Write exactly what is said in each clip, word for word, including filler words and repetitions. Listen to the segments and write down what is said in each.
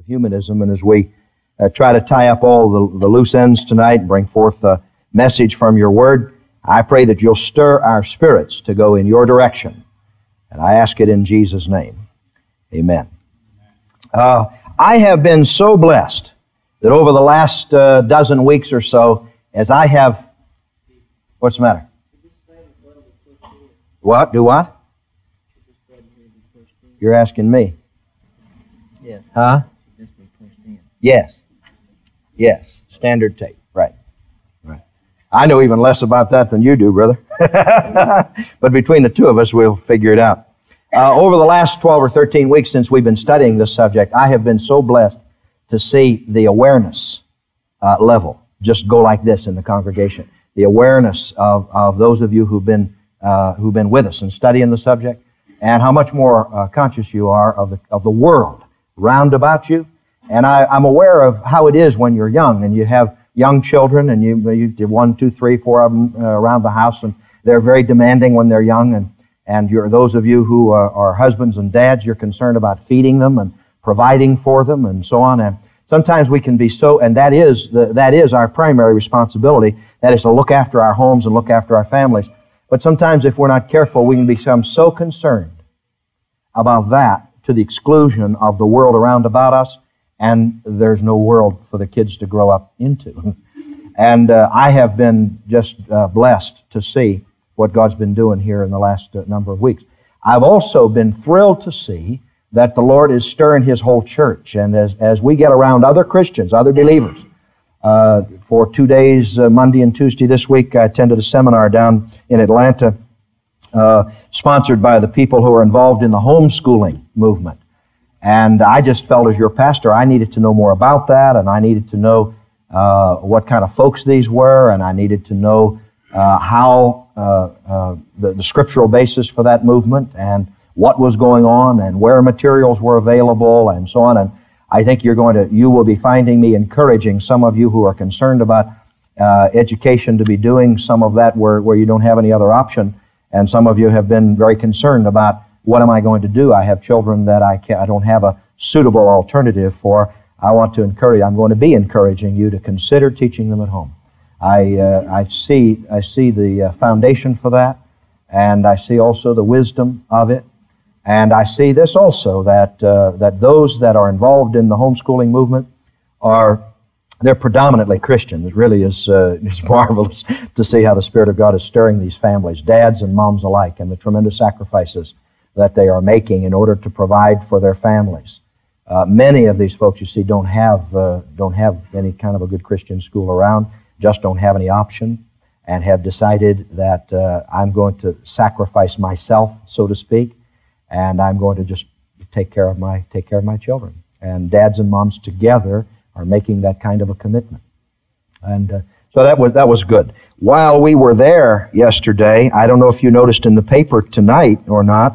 humanism, and as we uh, try to tie up all the, the loose ends tonight and bring forth a message from your word, I pray that you'll stir our spirits to go in your direction. And I ask it in Jesus' name. Amen. Uh, I have been so blessed that over the last uh, dozen weeks or so, as I have... What's the matter? What? Do what? You're asking me. Yes. Huh? Yes. Yes. Standard tape. Right. Right. I know even less about that than you do, brother. But between the two of us, we'll figure it out. Uh, over the last twelve or thirteen weeks since we've been studying this subject, I have been so blessed to see the awareness uh, level just go like this in the congregation. The awareness of, of those of you who've been uh, who've been with us and studying the subject, and how much more uh, conscious you are of the of the world round about you. And I, I'm aware of how it is when you're young and you have young children, and you you do one, two, three, four of them uh, around the house, and they're very demanding when they're young. And and you're those of you who are, are husbands and dads, you're concerned about feeding them and providing for them and so on. And sometimes we can be so, and that is the, that is our primary responsibility. That is to look after our homes and look after our families. But sometimes if we're not careful, we can become so concerned about that to the exclusion of the world around about us, and there's no world for the kids to grow up into. And uh, I have been just uh, blessed to see what God's been doing here in the last uh, number of weeks. I've also been thrilled to see that the Lord is stirring His whole church. And as, as we get around other Christians, other believers, uh, for two days, uh, Monday and Tuesday this week, I attended a seminar down in Atlanta, uh, sponsored by the people who are involved in the homeschooling movement. And I just felt as your pastor, I needed to know more about that, and I needed to know uh, what kind of folks these were, and I needed to know uh, how uh, uh, the, the scriptural basis for that movement, and what was going on, and where materials were available, and so on. And I think you're going to, you will be finding me encouraging some of you who are concerned about uh, education to be doing some of that where, where you don't have any other option. And some of you have been very concerned about, what am I going to do? I have children that I can't, I don't have a suitable alternative for. I want to encourage, I'm going to be encouraging you to consider teaching them at home. I, uh, I see, I see the uh, foundation for that, and I see also the wisdom of it. And I see this also, that uh, that those that are involved in the homeschooling movement are, they're predominantly Christian. It really is uh, it's marvelous to see how the Spirit of God is stirring these families, dads and moms alike, and the tremendous sacrifices that they are making in order to provide for their families. Uh, many of these folks, you see, don't have uh, don't have any kind of a good Christian school around, just don't have any option, and have decided that uh, I'm going to sacrifice myself, so to speak, and I'm going to just take care of my take care of my children. And dads and moms together are making that kind of a commitment. And uh, so that was that was good. While we were there yesterday, I don't know if you noticed in the paper tonight or not,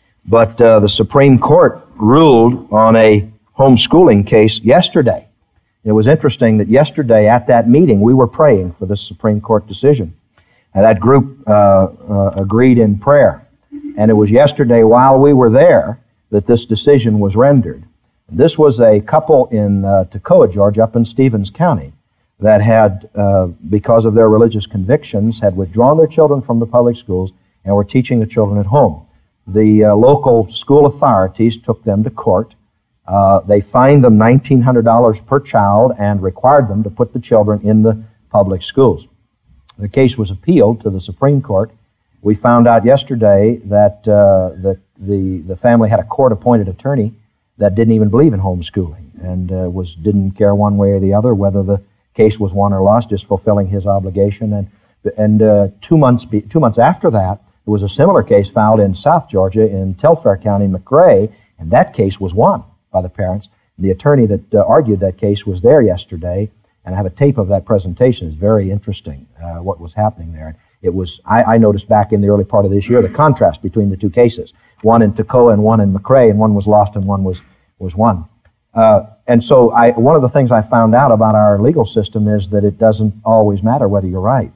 but uh, the Supreme Court ruled on a homeschooling case yesterday. It was interesting that yesterday at that meeting we were praying for this Supreme Court decision. And that group uh, uh, agreed in prayer. And it was yesterday while we were there that this decision was rendered. This was a couple in uh, Toccoa, Georgia, up in Stevens County, that had, uh, because of their religious convictions, had withdrawn their children from the public schools and were teaching the children at home. The uh, local school authorities took them to court. Uh, they fined them nineteen hundred dollars per child and required them to put the children in the public schools. The case was appealed to the Supreme Court. We found out yesterday that uh, the, the the family had a court-appointed attorney that didn't even believe in homeschooling and uh, was didn't care one way or the other whether the case was won or lost, just fulfilling his obligation. And and uh, two months be, two months after that, there was a similar case filed in South Georgia in Telfair County, McRae, and that case was won by the parents. The attorney that uh, argued that case was there yesterday, and I have a tape of that presentation. It's very interesting uh, what was happening there. It was, I, I noticed back in the early part of this year, the contrast between the two cases, one in Toccoa and one in McRae, and one was lost and one was, was won. Uh, and so I, one of the things I found out about our legal system is that it doesn't always matter whether you're right.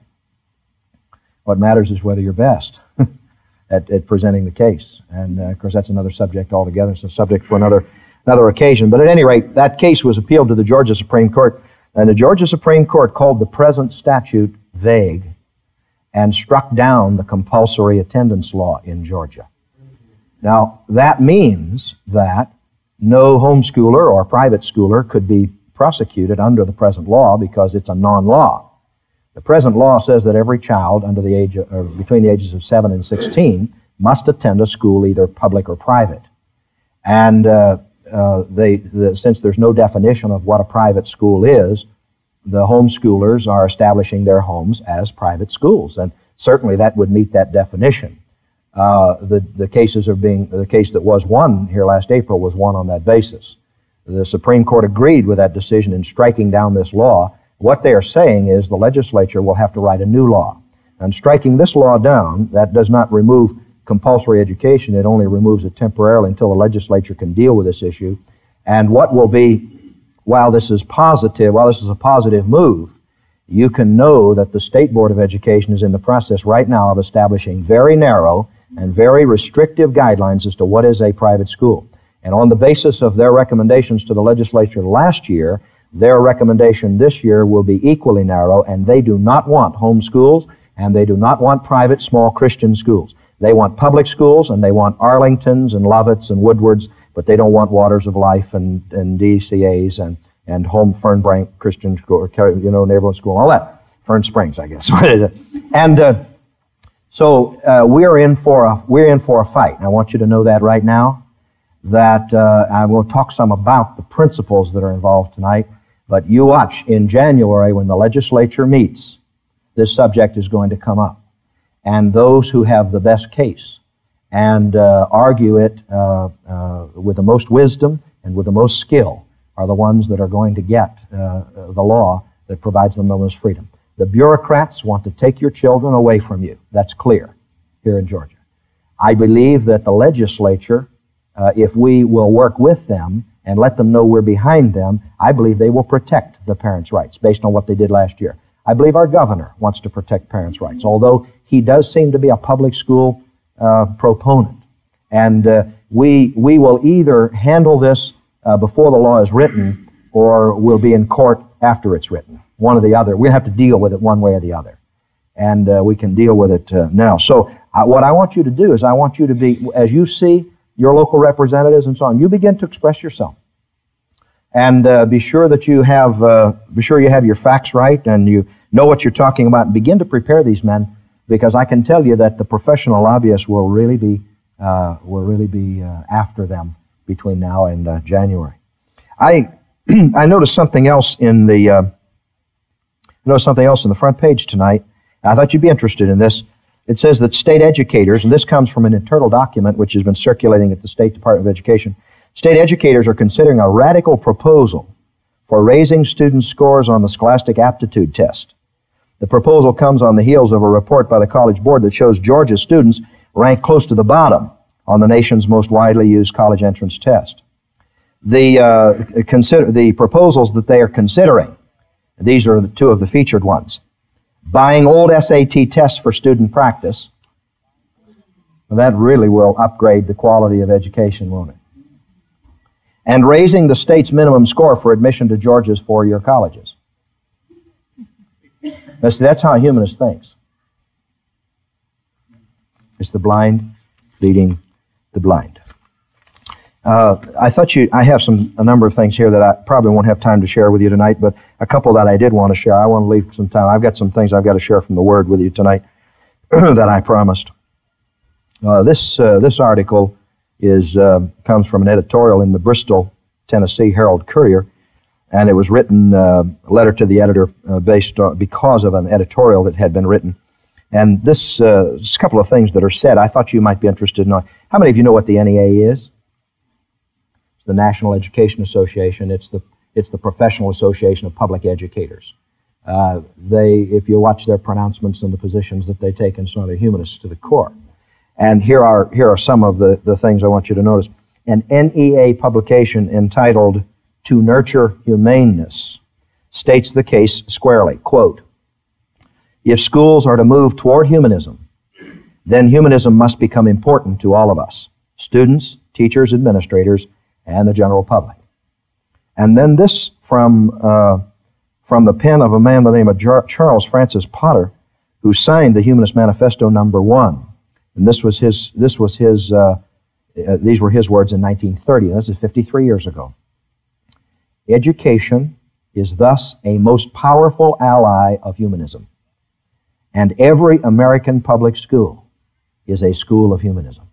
What matters is whether you're best at, at presenting the case. And uh, of course, that's another subject altogether. It's a subject for another another occasion. But at any rate, that case was appealed to the Georgia Supreme Court, and the Georgia Supreme Court called the present statute vague and struck down the compulsory attendance law in Georgia. Now, that means that no homeschooler or private schooler could be prosecuted under the present law because it's a non-law. The present law says that every child under the age of, or between the ages of seven and sixteen must attend a school either public or private. And uh, uh, they, the, since there's no definition of what a private school is, the homeschoolers are establishing their homes as private schools, and certainly that would meet that definition. Uh, the, the cases are being, the case that was won here last April was won on that basis. The Supreme Court agreed with that decision in striking down this law. What they are saying is the legislature will have to write a new law. And striking this law down, that does not remove compulsory education. It only removes it temporarily until the legislature can deal with this issue. And what will be, while this is positive, while this is a positive move, you can know that the State Board of Education is in the process right now of establishing very narrow and very restrictive guidelines as to what is a private school. And on the basis of their recommendations to the legislature last year, their recommendation this year will be equally narrow, and they do not want home schools, and they do not want private small Christian schools. They want public schools, and they want Arlingtons and Lovetts and Woodwards, but they don't want Waters of Life and, and D C As and, and Home Fernbranch Christian School, you know, neighborhood school, all that. Fern Springs, I guess. and uh, so uh, we're in for a we're in for a fight. I want you to know that right now. That uh, I will talk some about the principles that are involved tonight. But you watch, in January when the legislature meets, this subject is going to come up. And those who have the best case and uh, argue it uh, uh, with the most wisdom and with the most skill are the ones that are going to get uh, the law that provides them the most freedom. The bureaucrats want to take your children away from you. That's clear here in Georgia. I believe that the legislature, uh, if we will work with them and let them know we're behind them, I believe they will protect the parents' rights based on what they did last year. I believe our governor wants to protect parents' rights, although he does seem to be a public school uh, proponent. And uh, we, we will either handle this uh, before the law is written, or we'll be in court after it's written. One or the other. We have to deal with it one way or the other. And uh, we can deal with it uh, now. So uh, what I want you to do is I want you to be, as you see your local representatives and so on, you begin to express yourself. And uh, be sure that you have, uh, be sure you have your facts right and you know what you're talking about, and begin to prepare these men, because I can tell you that the professional lobbyists will really be, uh, will really be uh, after them between now and uh, January. I, I noticed something else in the, uh, I noticed something else in the front page tonight. I thought you'd be interested in this. It says that state educators, and this comes from an internal document which has been circulating at the State Department of Education, state educators are considering a radical proposal for raising students' scores on the Scholastic Aptitude Test. The proposal comes on the heels of a report by the College Board that shows Georgia students rank close to the bottom on the nation's most widely used college entrance test. The, uh, consider, the proposals that they are considering, these are the two of the featured ones. Buying old S A T tests for student practice. Well, that really will upgrade the quality of education, won't it? And raising the state's minimum score for admission to Georgia's four-year colleges. Now, see, that's how a humanist thinks. It's the blind leading the blind. Uh, I thought you, I have some, a number of things here that I probably won't have time to share with you tonight, but a couple that I did want to share. I want to leave some time. I've got some things I've got to share from the Word with you tonight that I promised. Uh, this, uh, this article is, uh, comes from an editorial in the Bristol, Tennessee Herald Courier, and it was written, uh, a letter to the editor uh, based on, because of an editorial that had been written. And this, uh, just a couple of things that are said, I thought you might be interested in. How many of you know what the N E A is? It's the National Education Association. It's the, it's the Professional Association of Public Educators. Uh, they, if you watch their pronouncements and the positions that they take, and so on, they're humanists to the core. And here are, here are some of the, the things I want you to notice. An N E A publication entitled To Nurture Humaneness states the case squarely. Quote, if schools are to move toward humanism, then humanism must become important to all of us, students, teachers, administrators, and the general public. And then this from, uh, from the pen of a man by the name of Jar- Charles Francis Potter, who signed the Humanist Manifesto number one. And this was his, this was his, uh, uh, these were his words in nineteen thirty. This is fifty-three years ago. Education is thus a most powerful ally of humanism. And every American public school is a school of humanism.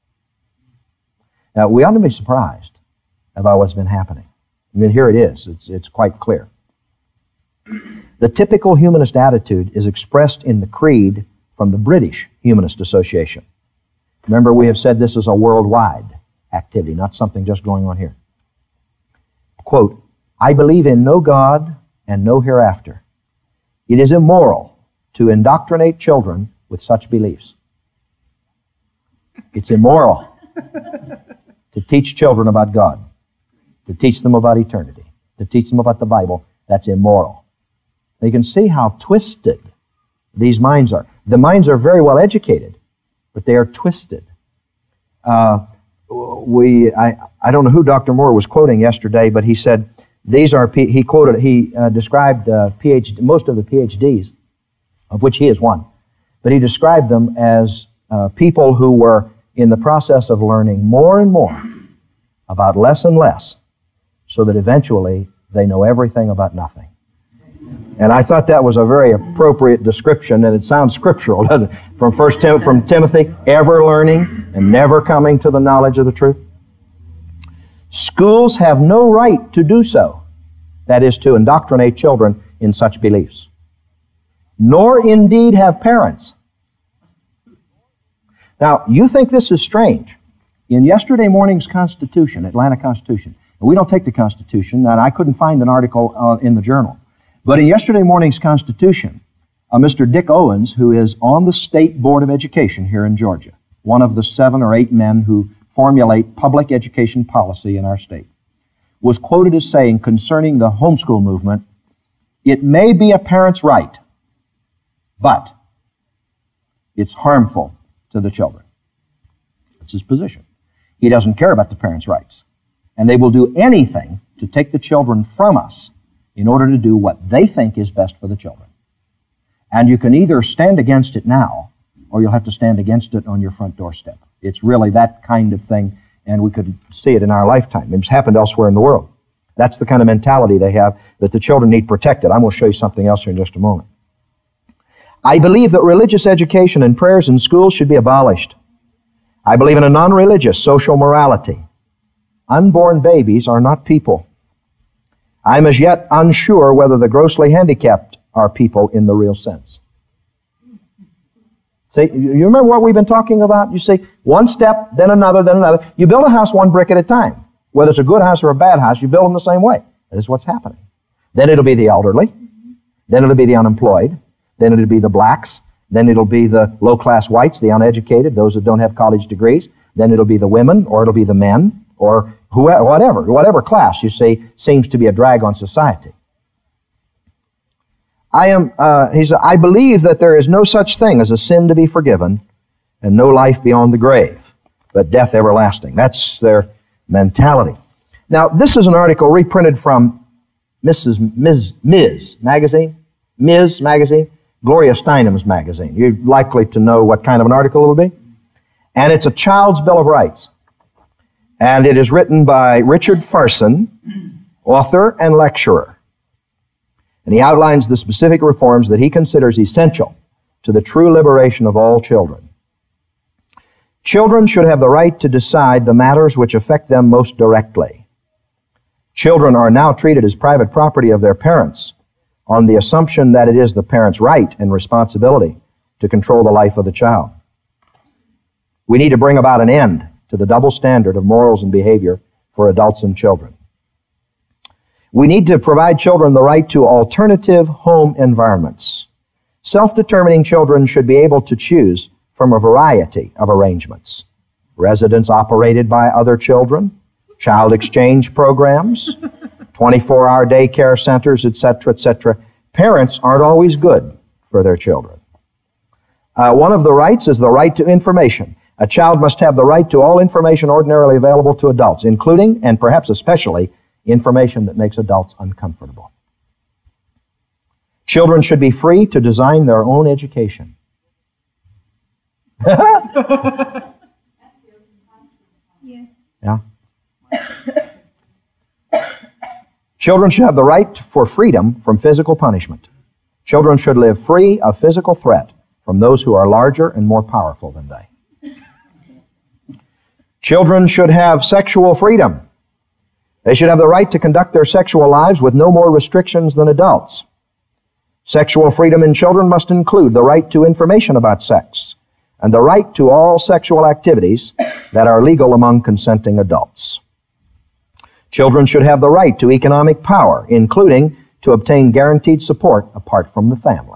Now, we ought to be surprised about what's been happening. I mean, here it is. It's, it's quite clear. The typical humanist attitude is expressed in the creed from the British Humanist Association. Remember, we have said this is a worldwide activity, not something just going on here. Quote, I believe in no God and no hereafter. It is immoral to indoctrinate children with such beliefs. It's immoral to teach children about God, to teach them about eternity, to teach them about the Bible. That's immoral. You can see how twisted these minds are. The minds are very well educated, but they are twisted. Uh, we, I, I don't know who Doctor Moore was quoting yesterday, but he said these are. P, he quoted. He uh, described uh, PhD, most of the PhDs, of which he is one, but he described them as uh, people who were in the process of learning more and more about less and less, so that eventually they know everything about nothing. And I thought that was a very appropriate description, and it sounds scriptural, doesn't it? From First Tim- from Timothy, ever learning and never coming to the knowledge of the truth. Schools have no right to do so, that is, to indoctrinate children in such beliefs. Nor indeed have parents. Now, you think this is strange. In yesterday morning's Constitution, Atlanta Constitution, and we don't take the Constitution, and I couldn't find an article uh, in the journal, but in yesterday morning's Constitution, uh, Mister Dick Owens, who is on the State Board of Education here in Georgia, one of the seven or eight men who formulate public education policy in our state, was quoted as saying concerning the homeschool movement, it may be a parent's right, but it's harmful to the children. That's his position. He doesn't care about the parents' rights. And they will do anything to take the children from us in order to do what they think is best for the children. And you can either stand against it now, or you'll have to stand against it on your front doorstep. It's really that kind of thing, and we could see it in our lifetime. It's happened elsewhere in the world. That's the kind of mentality they have, that the children need protected. I'm going to show you something else here in just a moment. I believe that religious education and prayers in schools should be abolished. I believe in a non-religious social morality. Unborn babies are not people. I'm as yet unsure whether the grossly handicapped are people in the real sense. See, you remember what we've been talking about? You see, one step, then another, then another. You build a house one brick at a time. Whether it's a good house or a bad house, you build them the same way. That is what's happening. Then it'll be the elderly. Then it'll be the unemployed. Then it'll be the blacks. Then it'll be the low-class whites, the uneducated, those that don't have college degrees. Then it'll be the women, or it'll be the men, or whoever, whatever, whatever class, you see, seems to be a drag on society. I am, uh, he said, I believe that there is no such thing as a sin to be forgiven and no life beyond the grave, but death everlasting. That's their mentality. Now, this is an article reprinted from Missus Miz Miz magazine, Miz magazine, Gloria Steinem's magazine. You're likely to know what kind of an article it will be. And it's a child's Bill of Rights. And it is written by Richard Farson, author and lecturer. And he outlines the specific reforms that he considers essential to the true liberation of all children. Children should have the right to decide the matters which affect them most directly. Children are now treated as private property of their parents on the assumption that it is the parent's right and responsibility to control the life of the child. We need to bring about an end to the double standard of morals and behavior for adults and children. We need to provide children the right to alternative home environments. Self-determining children should be able to choose from a variety of arrangements. Residence operated by other children, child exchange programs, twenty-four hour daycare centers, et cetera, et cetera. Parents aren't always good for their children. Uh, one of the rights is the right to information. A child must have the right to all information ordinarily available to adults, including, and perhaps especially, information that makes adults uncomfortable. Children should be free to design their own education. Yeah. Children should have the right for freedom from physical punishment. Children should live free of physical threat from those who are larger and more powerful than they. Children should have sexual freedom. They should have the right to conduct their sexual lives with no more restrictions than adults. Sexual freedom in children must include the right to information about sex and the right to all sexual activities that are legal among consenting adults. Children should have the right to economic power, including to obtain guaranteed support apart from the family.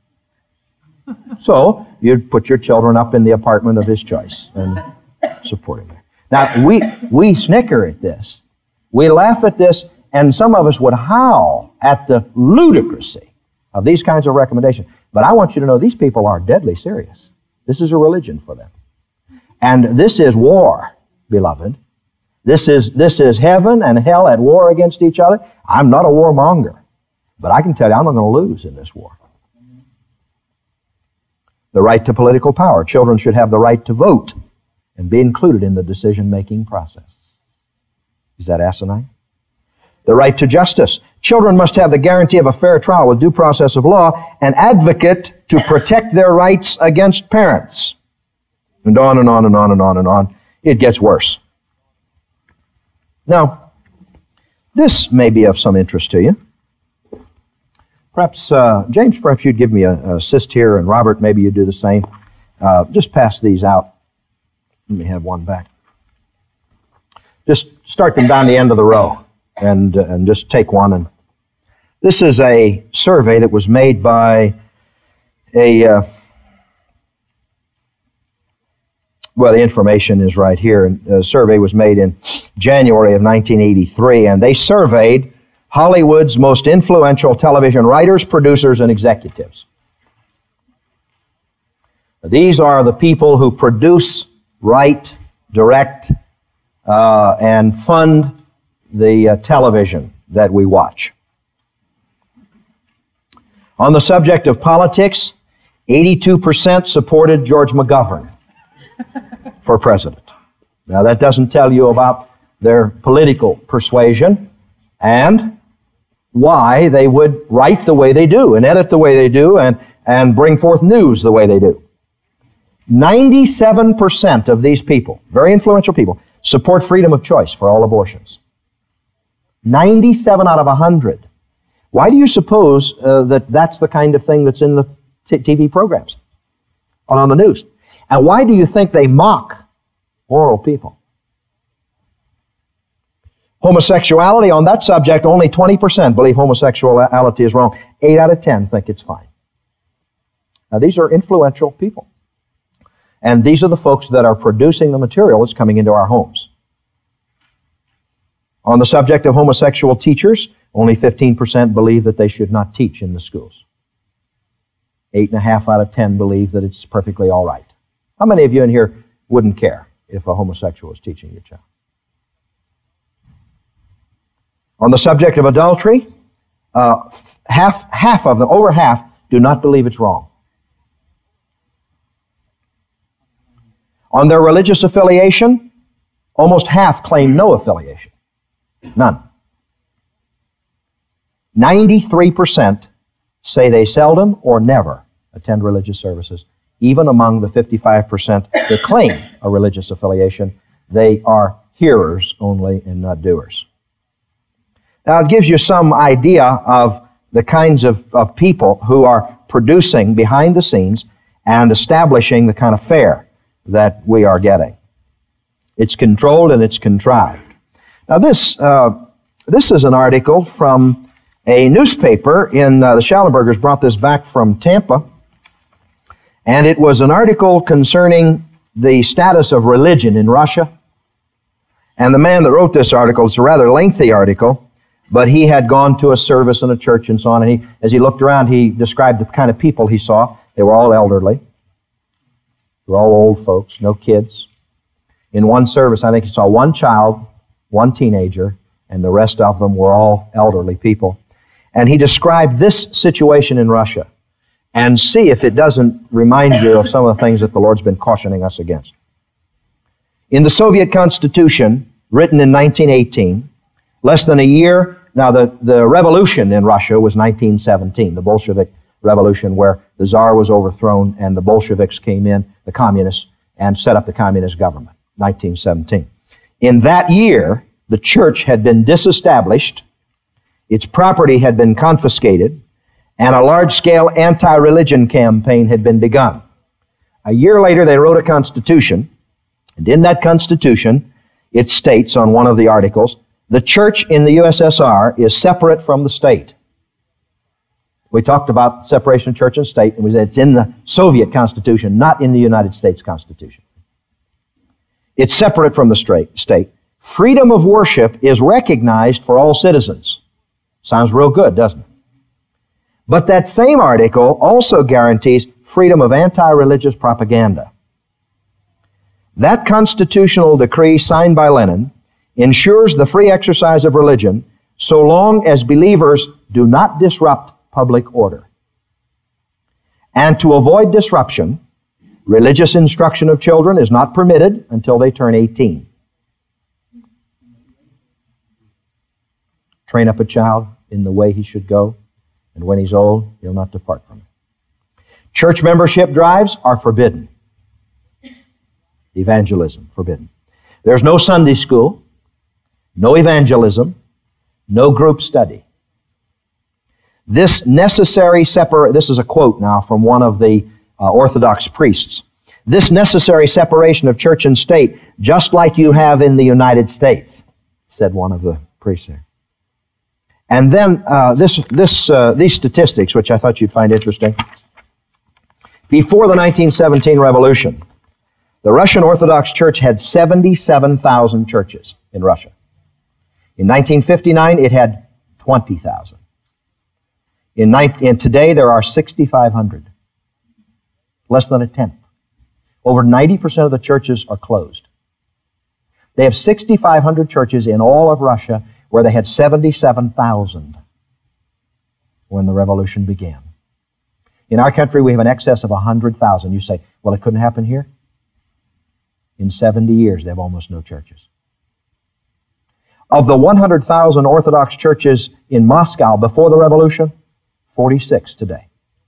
So, you'd put your children up in the apartment of his choice and support him. Now, we, we snicker at this. We laugh at this, and some of us would howl at the ludicrousy of these kinds of recommendations. But I want you to know these people are deadly serious. This is a religion for them. And this is war, beloved. This is, this is heaven and hell at war against each other. I'm not a warmonger, but I can tell you I'm not going to lose in this war. The right to political power. Children should have the right to vote and be included in the decision-making process. Is that asinine? The right to justice. Children must have the guarantee of a fair trial with due process of law, an advocate to protect their rights against parents. And on and on and on and on and on. It gets worse. Now, this may be of some interest to you. Perhaps, uh, James, perhaps you'd give me an assist here, and Robert, maybe you'd do the same. Uh, just pass these out. Let me have one back. Just start them down the end of the row, and, uh, and just take one. And this is a survey that was made by a... Uh, Well, the information is right here. The survey was made in January of nineteen eighty-three, and they surveyed Hollywood's most influential television writers, producers, and executives. These are the people who produce, write, direct, uh, and fund the uh, television that we watch. On the subject of politics, eighty-two percent supported George McGovern for president. Now, that doesn't tell you about their political persuasion and why they would write the way they do and edit the way they do and, and bring forth news the way they do. ninety-seven percent of these people, very influential people, support freedom of choice for all abortions. ninety-seven out of one hundred. Why do you suppose uh, that that's the kind of thing that's in the t- T V programs or on the news? And why do you think they mock moral people? Homosexuality, on that subject, only twenty percent believe homosexuality is wrong. eight out of ten think it's fine. Now, these are influential people. And these are the folks that are producing the material that's coming into our homes. On the subject of homosexual teachers, only fifteen percent believe that they should not teach in the schools. Eight and a half out of ten believe that it's perfectly all right. How many of you in here wouldn't care if a homosexual was teaching your child? On the subject of adultery, uh, half, half of them, over half, do not believe it's wrong. On their religious affiliation, almost half claim no affiliation. None. ninety-three percent say they seldom or never attend religious services. Even among the fifty-five percent that claim a religious affiliation, they are hearers only and not doers. Now, it gives you some idea of the kinds of, of people who are producing behind the scenes and establishing the kind of fare that we are getting. It's controlled and it's contrived. Now, this, uh, this is an article from a newspaper in, uh, the Schallenbergers brought this back from Tampa. And it was an article concerning the status of religion in Russia. And the man that wrote this article, it's a rather lengthy article, but he had gone to a service in a church and so on. And he, as he looked around, he described the kind of people he saw. They were all elderly, They were all old folks, no kids. In one service, I think he saw one child, one teenager, and the rest of them were all elderly people. And he described this situation in Russia. And see if it doesn't remind you of some of the things that the Lord's been cautioning us against. In the Soviet Constitution, written in nineteen eighteen, less than a year, now the, the revolution in Russia was nineteen seventeen, the Bolshevik Revolution, where the Tsar was overthrown and the Bolsheviks came in, the communists, and set up the communist government, nineteen seventeen. In that year, the church had been disestablished, its property had been confiscated, and a large-scale anti-religion campaign had been begun. A year later, they wrote a constitution, and in that constitution, it states on one of the articles, the church in the U S S R is separate from the state. We talked about separation of church and state, and we said it's in the Soviet Constitution, not in the United States Constitution. It's separate from the state. Freedom of worship is recognized for all citizens. Sounds real good, doesn't it? But that same article also guarantees freedom of anti-religious propaganda. That constitutional decree signed by Lenin ensures the free exercise of religion so long as believers do not disrupt public order. And to avoid disruption, religious instruction of children is not permitted until they turn eighteen. Train up a child in the way he should go, and when he's old, he'll not depart from it. Church membership drives are forbidden. Evangelism, forbidden. There's no Sunday school, no evangelism, no group study. This necessary separ- this is a quote now from one of the uh, Orthodox priests. This necessary separation of church and state, just like you have in the United States, said one of the priests there. And then uh, this, this, uh, these statistics, which I thought you'd find interesting. Before the nineteen seventeen revolution, the Russian Orthodox Church had seventy-seven thousand churches in Russia. In nineteen fifty-nine, it had twenty thousand. In, in today, there are sixty-five hundred. Less than a tenth. Over ninety percent of the churches are closed. They have sixty-five hundred churches in all of Russia, where they had seventy-seven thousand when the revolution began. In our country, we have an excess of one hundred thousand. You say, well, it couldn't happen here? In seventy years, they have almost no churches. Of the one hundred thousand Orthodox churches in Moscow before the revolution, forty-six today.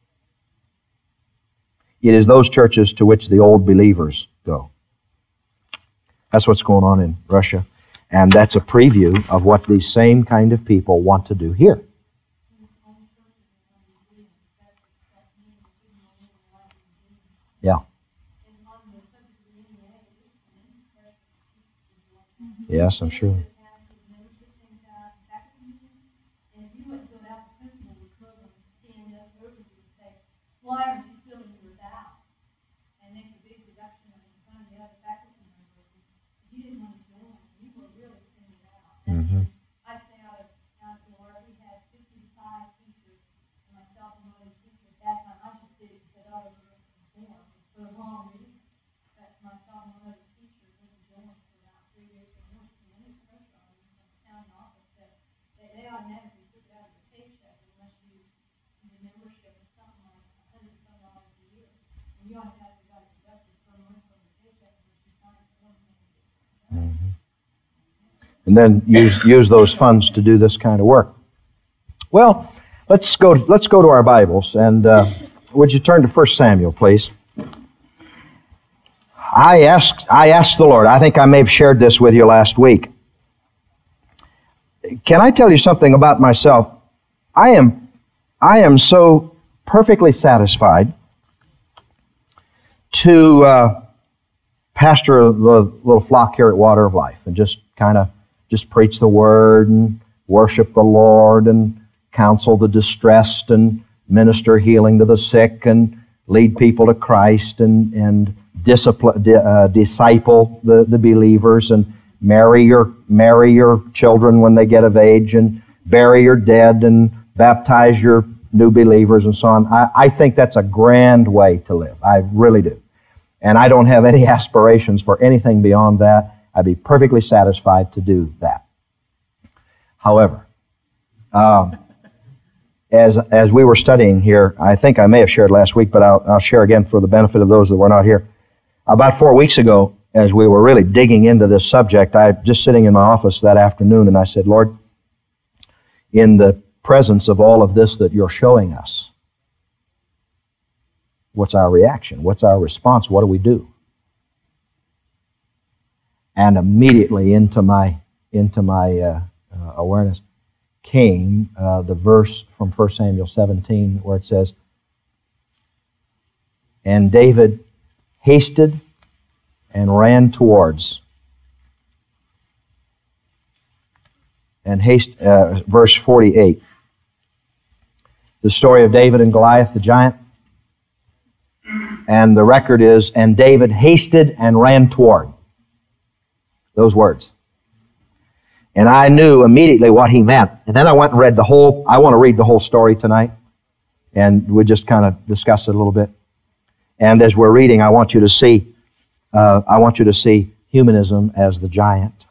It is those churches to which the old believers go. That's what's going on in Russia. And that's a preview of what these same kind of people want to do here. Yeah. Yes, I'm sure. Mm-hmm. I say out of out of the Lord, we had fifty-five teachers, and myself and one of the teachers at that time. I just did it because I was born for the wrong reason. But myself and one of the teachers was born for about three years and more. And any pressure on them from the county office that they, they automatically took it out of your paycheck unless you your membership was something like a hundred some dollars a year. And you automatically got it deducted per month from the paycheck unless you signed for one thing. And then use use those funds to do this kind of work. Well, let's go let's go to our Bibles, and uh, would you turn to First Samuel, please? I asked I asked the Lord. I think I may have shared this with you last week. Can I tell you something about myself? I am I am so perfectly satisfied to uh, pastor the little flock here at Water of Life and just kind of just preach the Word and worship the Lord and counsel the distressed and minister healing to the sick and lead people to Christ and, and discipline, uh, disciple the, the believers and marry your, marry your children when they get of age and bury your dead and baptize your new believers and so on. I, I think that's a grand way to live. I really do. And I don't have any aspirations for anything beyond that. I'd be perfectly satisfied to do that. However, um, as as we were studying here, I think I may have shared last week, but I'll, I'll share again for the benefit of those that were not here. About four weeks ago, as we were really digging into this subject, I was just sitting in my office that afternoon, and I said, Lord, in the presence of all of this that you're showing us, what's our reaction? What's our response? What do we do? And immediately into my into my uh, uh, awareness came uh, the verse from First Samuel seventeen where it says, "And David hasted and ran towards." And haste, uh, verse forty-eight. The story of David and Goliath the giant. And the record is, and David hasted and ran toward. Those words. And I knew immediately what he meant. And then I went and read the whole, I want to read the whole story tonight. And we just kind of discuss it a little bit. And as we're reading, I want you to see, uh, I want you to see humanism as the giant.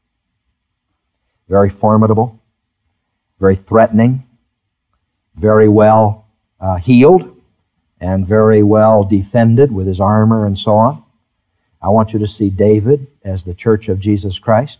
Very formidable, very threatening, very well uh, healed, and very well defended with his armor and so on. I want you to see David as the church of Jesus Christ.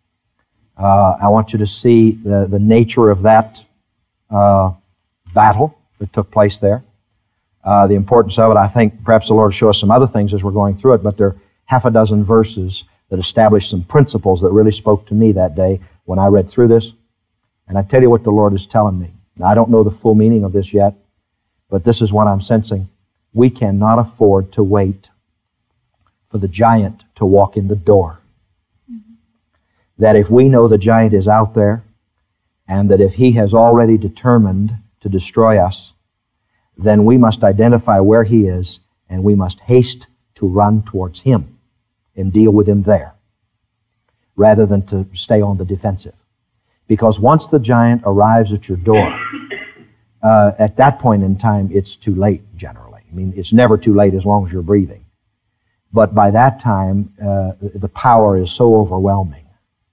Uh, I want you to see the, the nature of that uh, battle that took place there. Uh, the importance of it, I think perhaps the Lord will show us some other things as we're going through it, but there are half a dozen verses that establish some principles that really spoke to me that day when I read through this. And I tell you what the Lord is telling me. Now, I don't know the full meaning of this yet, but this is what I'm sensing. We cannot afford to wait for the giant to walk in the door. Mm-hmm. That if we know the giant is out there, and that if he has already determined to destroy us, then we must identify where he is, and we must haste to run towards him and deal with him there, rather than to stay on the defensive. Because once the giant arrives at your door, uh, at that point in time, it's too late, generally. I mean, it's never too late as long as you're breathing. But by that time, uh, the power is so overwhelming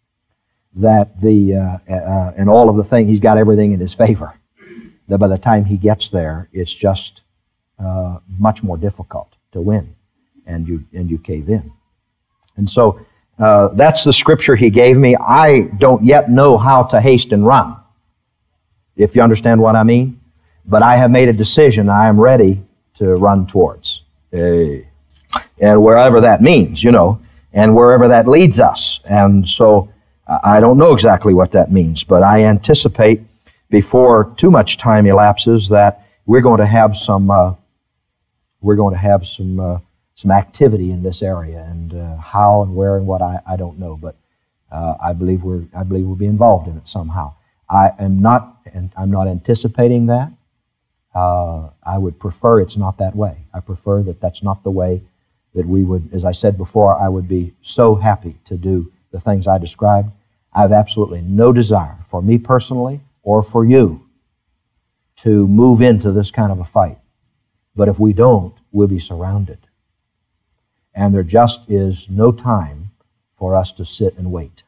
that the, uh, uh, and all of the thing, he's got everything in his favor, that by the time he gets there, it's just uh, much more difficult to win, and you, and you cave in. And so, Uh, that's the scripture he gave me. I don't yet know how to haste and run, if you understand what I mean. But I have made a decision. I am ready to run towards. Hey. And wherever that means, you know, and wherever that leads us. And so I don't know exactly what that means, but I anticipate before too much time elapses that we're going to have some, uh, we're going to have some, uh, some activity in this area, and uh, how and where and what I, I don't know, but uh, I believe we're I believe we'll be involved in it somehow. I am not, and I'm not anticipating that. Uh, I would prefer it's not that way. I prefer that that's not the way that we would. As I said before, I would be so happy to do the things I described. I have absolutely no desire for me personally or for you to move into this kind of a fight. But if we don't, we'll be surrounded. And there just is no time for us to sit and wait.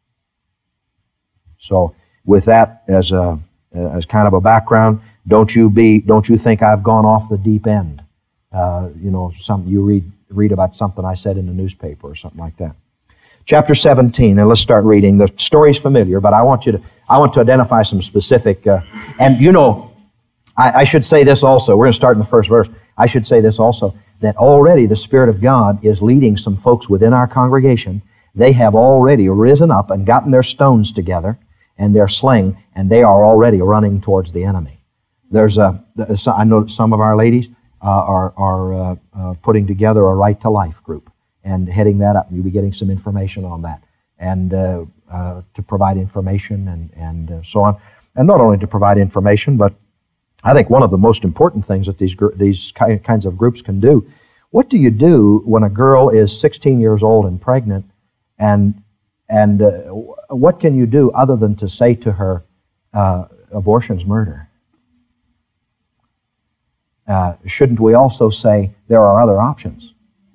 So, with that as a as kind of a background, don't you be don't you think I've gone off the deep end? Uh, you know, some you read read about something I said in the newspaper or something like that. Chapter seventeen, and let's start reading. The story's familiar, but I want you to I want to identify some specific. Uh, and you know, I, I should say this also. We're going to start in the first verse. I should say this also, that already the Spirit of God is leading some folks within our congregation. They have already risen up and gotten their stones together and their sling, and they are already running towards the enemy. There's a, I know that some of our ladies uh, are, are uh, uh, putting together a Right to Life group and heading that up. You'll be getting some information on that, and uh, uh, to provide information and, and uh, so on. And not only to provide information, but I think one of the most important things that these these kinds of groups can do, what do you do when a girl is sixteen years old and pregnant, and and uh, what can you do other than to say to her, uh, abortion's murder? Uh, shouldn't we also say there are other options? Yeah.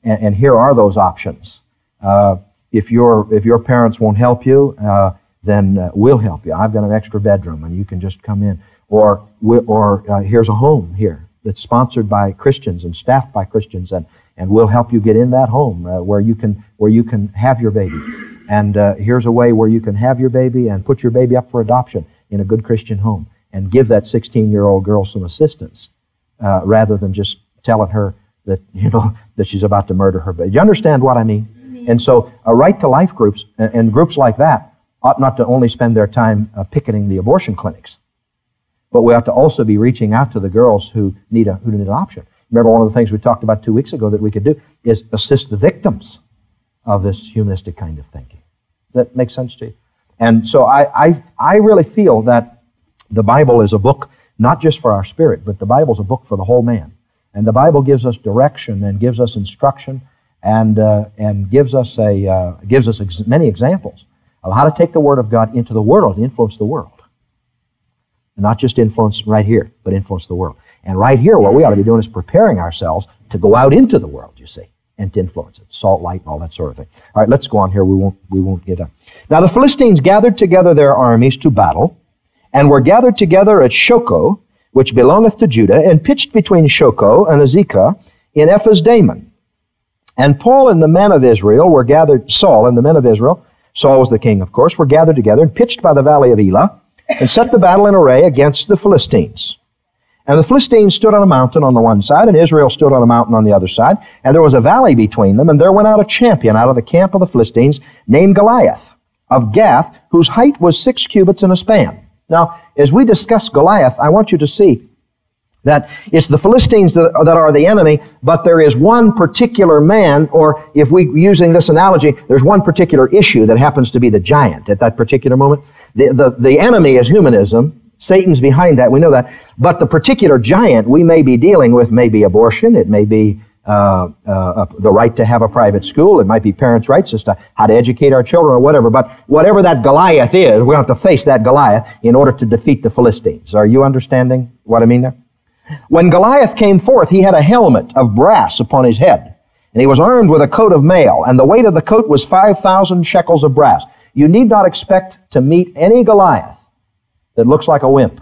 And, and here are those options. Uh, if your if your parents won't help you, uh, then uh, we'll help you. I've got an extra bedroom, and you can just come in. Or we, or uh, here's a home here that's sponsored by Christians and staffed by Christians, and, and we'll help you get in that home uh, where you can where you can have your baby. And uh, here's a way where you can have your baby and put your baby up for adoption in a good Christian home, and give that sixteen-year-old girl some assistance uh, rather than just telling her that you know that she's about to murder her baby. Do you understand what I mean? Mm-hmm. And so, uh, right to life groups and, and groups like that ought not to only spend their time uh, picketing the abortion clinics, but we ought to also be reaching out to the girls who need a who need an option. Remember, one of the things we talked about two weeks ago that we could do is assist the victims of this humanistic kind of thinking. Does that make sense to you? And so I, I, I really feel that the Bible is a book not just for our spirit, but the Bible is a book for the whole man. And the Bible gives us direction and gives us instruction and uh, and gives us a uh, gives us ex- many examples of how to take the Word of God into the world and influence the world. And not just influence right here, but influence the world. And right here, what we ought to be doing is preparing ourselves to go out into the world, you see, and to influence it. Salt, light, and all that sort of thing. All right, let's go on here. We won't we won't get up. Now the Philistines gathered together their armies to battle, and were gathered together at Shoco, which belongeth to Judah, and pitched between Shoco and Azekah in Ephes-Dammim. And Paul and the men of Israel were gathered, Saul and the men of Israel, Saul was the king, of course, were gathered together and pitched by the valley of Elah, and set the battle in array against the Philistines. And the Philistines stood on a mountain on the one side, and Israel stood on a mountain on the other side, and there was a valley between them, and there went out a champion out of the camp of the Philistines, named Goliath, of Gath, whose height was six cubits and a span. Now, as we discuss Goliath, I want you to see that it's the Philistines that, that are the enemy, but there is one particular man, or if we, using this analogy, there's one particular issue that happens to be the giant at that particular moment. The, the, the enemy is humanism. Satan's behind that, we know that. But the particular giant we may be dealing with may be abortion, it may be uh, uh, the right to have a private school, it might be parents' rights as to how to educate our children or whatever. But whatever that Goliath is, we have to face that Goliath in order to defeat the Philistines. Are you understanding what I mean there? When Goliath came forth, he had a helmet of brass upon his head, and he was armed with a coat of mail, and the weight of the coat was five thousand shekels of brass. You need not expect to meet any Goliath that looks like a wimp.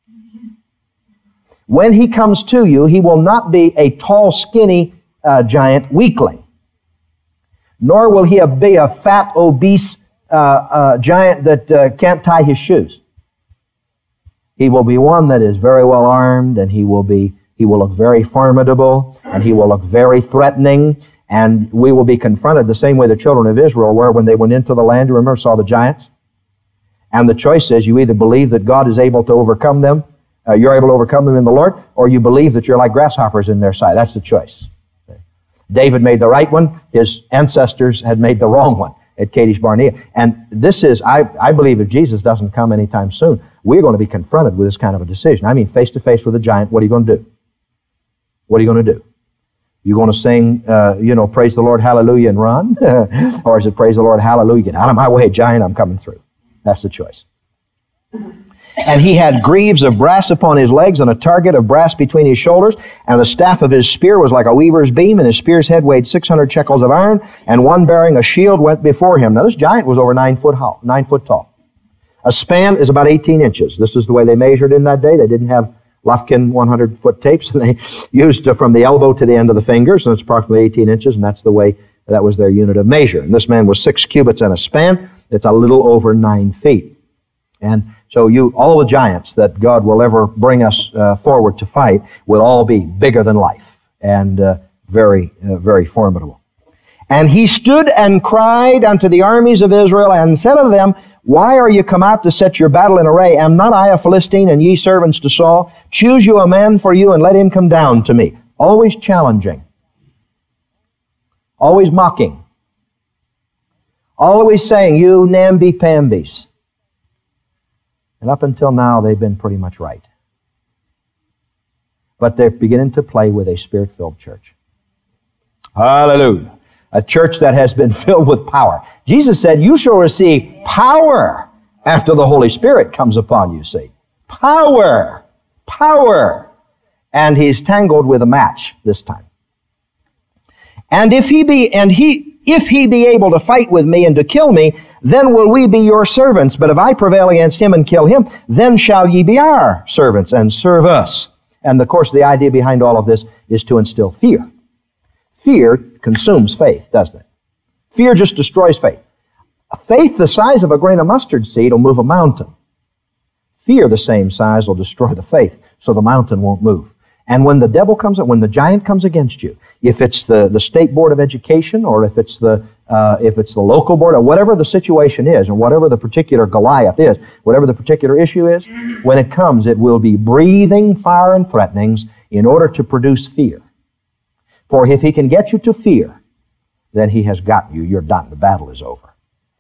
When he comes to you, he will not be a tall, skinny uh, giant weakling, nor will he be a fat, obese uh, uh, giant that uh, can't tie his shoes. He will be one that is very well armed, and he will be he will look very formidable, and he will look very threatening, and we will be confronted the same way the children of Israel were when they went into the land. You remember, saw the giants? And the choice is, you either believe that God is able to overcome them, uh, you're able to overcome them in the Lord, or you believe that you're like grasshoppers in their sight. That's the choice. David made the right one. His ancestors had made the wrong one at Kadesh Barnea. And this is, I, I believe if Jesus doesn't come anytime soon, we're going to be confronted with this kind of a decision. I mean, face to face with a giant, what are you going to do? What are you going to do? You going to sing, uh, you know, praise the Lord, hallelujah, and run? Or is it praise the Lord, hallelujah, get out of my way, giant, I'm coming through? That's the choice. And he had greaves of brass upon his legs, and a target of brass between his shoulders, and the staff of his spear was like a weaver's beam, and his spear's head weighed six hundred shekels of iron, and one bearing a shield went before him. Now this giant was over nine foot tall, nine foot tall. A span is about eighteen inches. This is the way they measured in that day. They didn't have Lufkin one hundred foot tapes, and they used uh, from the elbow to the end of the fingers, and it's approximately eighteen inches, and that's the way, that was their unit of measure. And this man was six cubits and a span. It's a little over nine feet. And so you, all the giants that God will ever bring us uh, forward to fight will all be bigger than life and uh, very, uh, very formidable. And he stood and cried unto the armies of Israel and said unto them, Why are you come out to set your battle in array? Am not I a Philistine, and ye servants to Saul? Choose you a man for you, and let him come down to me. Always challenging. Always mocking. Always saying, you namby-pambies. And up until now, they've been pretty much right. But they're beginning to play with a Spirit-filled church. Hallelujah. A church that has been filled with power. Jesus said, you shall receive power after the Holy Spirit comes upon you, see. Power. Power. And he's tangled with a match this time. And if he be, and he, if he be able to fight with me and to kill me, then will we be your servants. But if I prevail against him and kill him, then shall ye be our servants and serve us. And of course, the idea behind all of this is to instill fear. Fear consumes faith, doesn't it? Fear just destroys faith. A faith the size of a grain of mustard seed will move a mountain. Fear the same size will destroy the faith, so the mountain won't move. And when the devil comes, when the giant comes against you, if it's the, the state board of education, or if it's the uh, if it's the local board, or whatever the situation is, and whatever the particular Goliath is, whatever the particular issue is, when it comes, it will be breathing fire and threatenings in order to produce fear. For if he can get you to fear, then he has got you. You're done. The battle is over.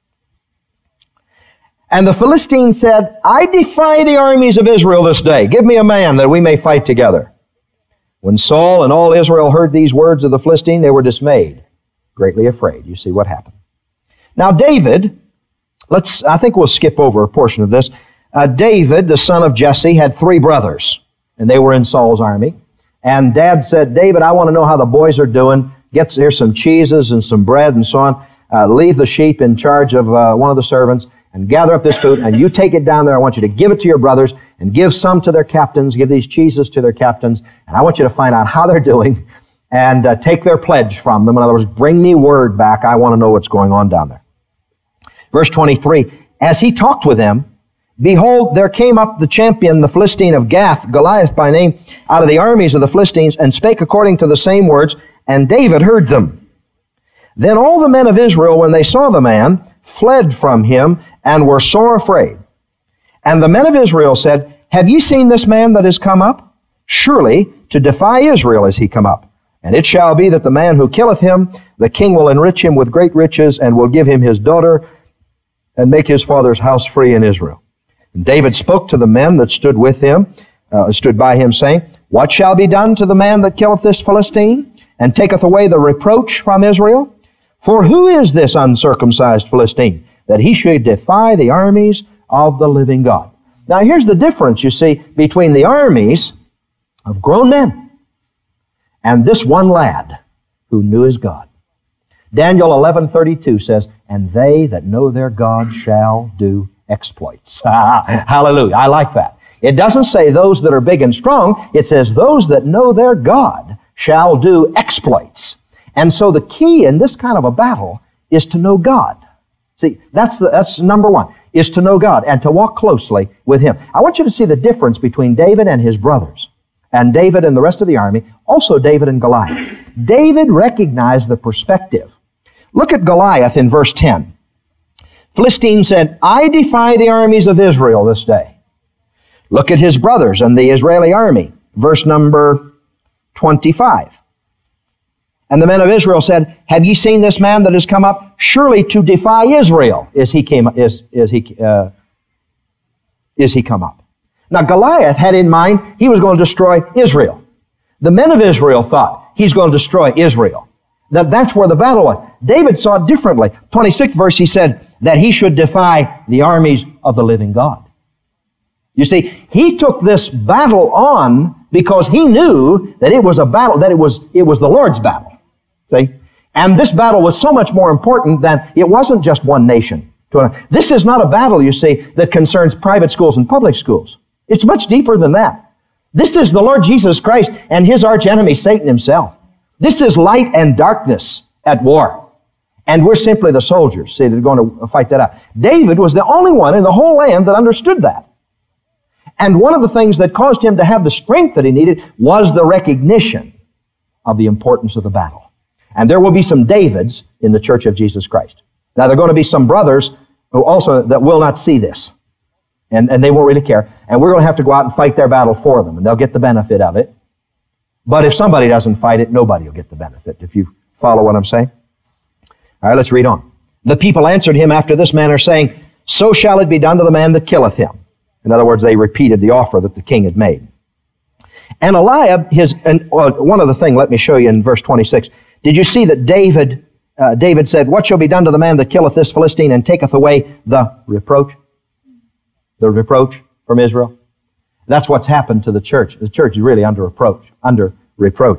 And the Philistine said, I defy the armies of Israel this day. Give me a man that we may fight together. When Saul and all Israel heard these words of the Philistine, they were dismayed, greatly afraid. You see what happened. Now David, let's, I think we'll skip over a portion of this. Uh, David, the son of Jesse, had three brothers, and they were in Saul's army. And Dad said, David, I want to know how the boys are doing. Get here's some cheeses and some bread and so on. Uh, leave the sheep in charge of uh, one of the servants, and gather up this food, and you take it down there. I want you to give it to your brothers, and give some to their captains, give these cheeses to their captains, and I want you to find out how they're doing, and uh, take their pledge from them. In other words, bring me word back. I want to know what's going on down there. Verse twenty-three, as he talked with them, behold, there came up the champion, the Philistine of Gath, Goliath by name, out of the armies of the Philistines, and spake according to the same words, and David heard them. Then all the men of Israel, when they saw the man, fled from him, and were sore afraid. And the men of Israel said, Have ye seen this man that is come up? Surely to defy Israel is he come up. And it shall be that the man who killeth him, the king will enrich him with great riches, and will give him his daughter, and make his father's house free in Israel. And David spoke to the men that stood with him, uh, stood by him, saying, What shall be done to the man that killeth this Philistine, and taketh away the reproach from Israel? For who is this uncircumcised Philistine, that he should defy the armies of the living God? Now here's the difference, you see, between the armies of grown men and this one lad who knew his God. Daniel eleven thirty-two says, And they that know their God shall do exploits. Hallelujah. I like that. It doesn't say those that are big and strong. It says those that know their God shall do exploits. And so the key in this kind of a battle is to know God. See, that's the, that's number one, is to know God and to walk closely with Him. I want you to see the difference between David and his brothers, and David and the rest of the army, also David and Goliath. David recognized the perspective. Look at Goliath in verse ten. Philistine said, I defy the armies of Israel this day. Look at his brothers and the Israeli army. Verse number twenty-five. And the men of Israel said, Have ye seen this man that has come up? Surely to defy Israel is he came is is he uh, is he come up. Now Goliath had in mind he was going to destroy Israel. The men of Israel thought he's going to destroy Israel. That that's where the battle was. David saw it differently. twenty-sixth verse, he said that he should defy the armies of the living God. You see, he took this battle on because he knew that it was a battle, that it was it was the Lord's battle. See? And this battle was so much more important than it wasn't just one nation. This is not a battle, you see, that concerns private schools and public schools. It's much deeper than that. This is the Lord Jesus Christ and His archenemy, Satan himself. This is light and darkness at war. And we're simply the soldiers, see, that are going to fight that out. David was the only one in the whole land that understood that. And one of the things that caused him to have the strength that he needed was the recognition of the importance of the battle. And there will be some Davids in the Church of Jesus Christ. Now, there are going to be some brothers who also that will not see this. And, and they won't really care. And we're going to have to go out and fight their battle for them, and they'll get the benefit of it. But if somebody doesn't fight it, nobody will get the benefit, if you follow what I'm saying. All right, let's read on. The people answered him after this manner, saying, So shall it be done to the man that killeth him. In other words, they repeated the offer that the king had made. And Eliab, his, and uh, one other thing, let me show you in verse twenty-six. Did you see that David, uh, David said, What shall be done to the man that killeth this Philistine and taketh away the reproach? The reproach from Israel? That's what's happened to the church. The church is really under reproach, under reproach.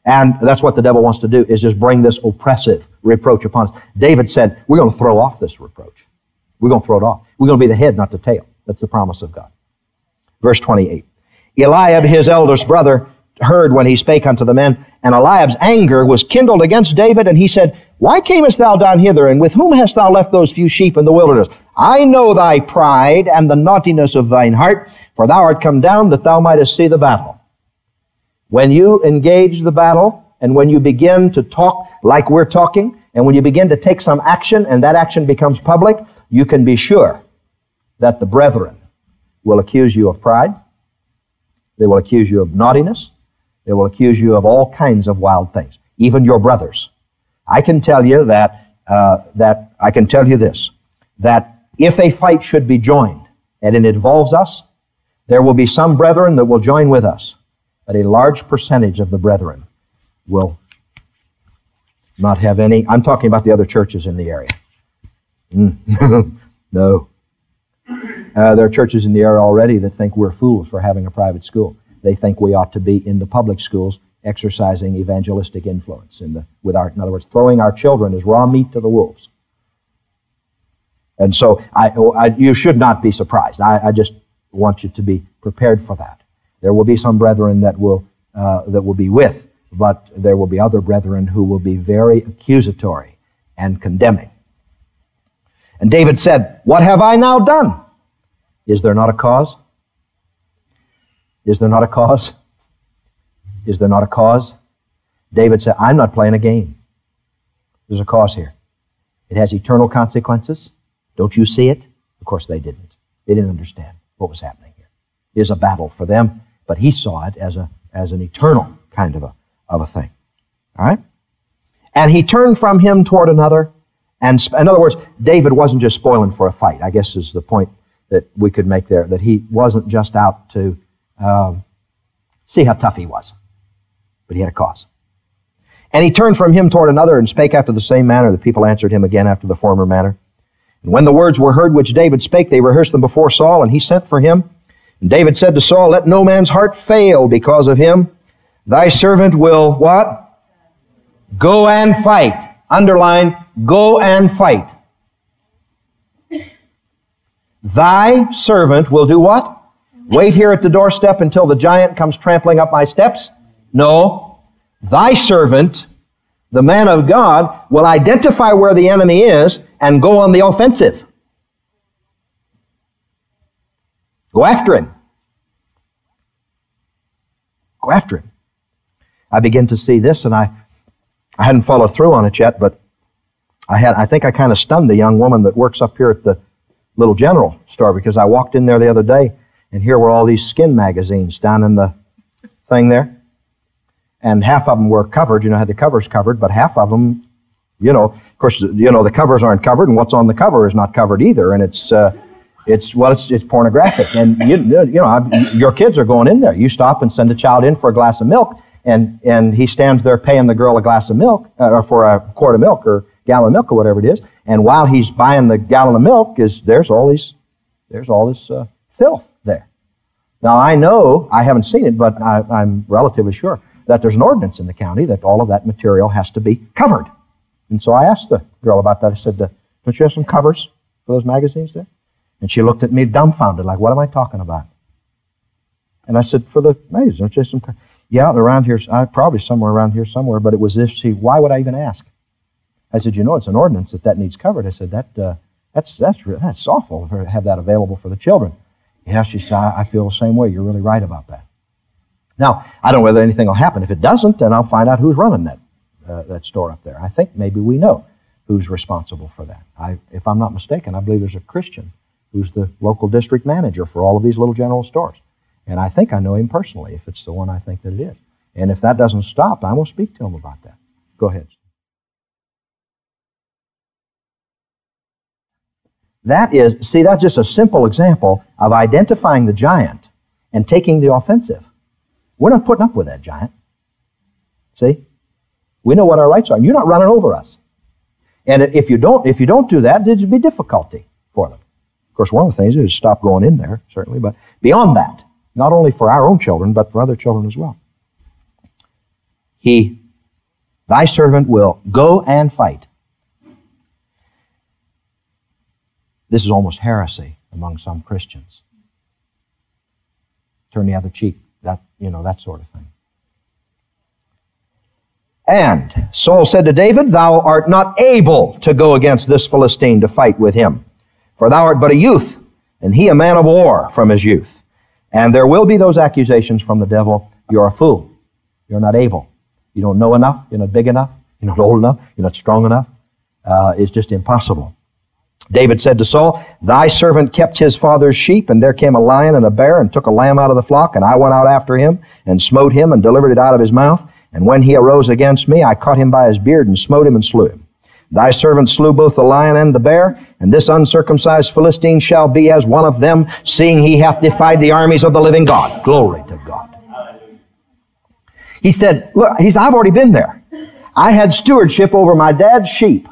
And that's what the devil wants to do, is just bring this oppressive reproach upon us. David said, we're going to throw off this reproach. We're going to throw it off. We're going to be the head, not the tail. That's the promise of God. Verse twenty-eight. Eliab, his eldest brother, heard when he spake unto the men, and Eliab's anger was kindled against David, and he said, Why camest thou down hither, and with whom hast thou left those few sheep in the wilderness? I know thy pride and the naughtiness of thine heart, for thou art come down that thou mightest see the battle. When you engage the battle, and when you begin to talk like we're talking, and when you begin to take some action, and that action becomes public, you can be sure that the brethren will accuse you of pride. They will accuse you of naughtiness. They will accuse you of all kinds of wild things, even your brothers. I can tell you that, uh, that I can tell you this, that if a fight should be joined, and it involves us, there will be some brethren that will join with us, but a large percentage of the brethren will not have any. I'm talking about the other churches in the area. Mm. No. Uh, there are churches in the area already that think we're fools for having a private school. They think we ought to be in the public schools exercising evangelistic influence, in, the, with our, in other words, throwing our children as raw meat to the wolves. And so I, I, you should not be surprised. I, I just want you to be prepared for that. There will be some brethren that will, uh, that will be with, but there will be other brethren who will be very accusatory and condemning. And David said, What have I now done? Is there not a cause? Is there not a cause? Is there not a cause? David said, I'm not playing a game. There's a cause here. It has eternal consequences. Don't you see it? Of course they didn't. They didn't understand what was happening here. It is a battle for them, but he saw it as a as an eternal kind of a of a thing. All right? And he turned from him toward another. And sp- in other words, David wasn't just spoiling for a fight, I guess is the point that we could make there, that he wasn't just out to um, see how tough he was, but he had a cause. And he turned from him toward another and spake after the same manner. The people answered him again after the former manner. And when the words were heard which David spake, they rehearsed them before Saul, and he sent for him. And David said to Saul, Let no man's heart fail because of him. Thy servant will, what? Go and fight. Underline, go and fight. Thy servant will do what? Wait here at the doorstep until the giant comes trampling up my steps? No. Thy servant, the man of God, will identify where the enemy is and go on the offensive. Go after him. Go after him. I begin to see this, and I, I hadn't followed through on it yet, but I had I think I kind of stunned the young woman that works up here at the Little General store, because I walked in there the other day, and here were all these skin magazines down in the thing there. And half of them were covered, you know, had the covers covered, but half of them, you know, of course, you know, the covers aren't covered, and what's on the cover is not covered either, and it's, uh, it's well, it's, it's pornographic. And, you, you know, I'm, your kids are going in there. You stop and send a child in for a glass of milk, and, and he stands there paying the girl a glass of milk, uh, or for a quart of milk, or gallon of milk, or whatever it is, and while he's buying the gallon of milk, is there's all these, there's all this uh, filth there. Now, I know, I haven't seen it, but I, I'm relatively sure that there's an ordinance in the county that all of that material has to be covered. And so I asked the girl about that. I said, don't you have some covers for those magazines there? And she looked at me dumbfounded, like, what am I talking about? And I said, for the magazines, don't you have some covers? Yeah, around here, uh, probably somewhere around here somewhere, but it was this, she, why would I even ask? I said, you know, it's an ordinance that that needs covered. I said, that uh, that's that's that's awful to have that available for the children. Yeah, she said, I feel the same way. You're really right about that. Now, I don't know whether anything will happen. If it doesn't, then I'll find out who's running that uh, that store up there. I think maybe we know who's responsible for that. I, if I'm not mistaken, I believe there's a Christian who's the local district manager for all of these Little General stores. And I think I know him personally, if it's the one I think that it is. And if that doesn't stop, I will speak to him about that. Go ahead. That is, see, that's just a simple example of identifying the giant and taking the offensive. We're not putting up with that giant. See? We know what our rights are, and you're not running over us. And if you don't, if you don't do that, there'd be difficulty for them. Of course, one of the things is stop going in there, certainly, but beyond that, not only for our own children, but for other children as well. He Thy servant will go and fight. This is almost heresy among some Christians. Turn the other cheek, that, you know, that sort of thing. And Saul said to David, Thou art not able to go against this Philistine to fight with him, for thou art but a youth, and he a man of war from his youth. And there will be those accusations from the devil, You're a fool, you're not able, you don't know enough, you're not big enough, you're not old enough, you're not strong enough. Uh, it's just impossible. David said to Saul, Thy servant kept his father's sheep, and there came a lion and a bear, and took a lamb out of the flock, and I went out after him, and smote him, and delivered it out of his mouth. And when he arose against me, I caught him by his beard, and smote him, and slew him. Thy servant slew both the lion and the bear, and this uncircumcised Philistine shall be as one of them, seeing he hath defied the armies of the living God. Glory to God. He said, look, he said, I've already been there. I had stewardship over my dad's sheep.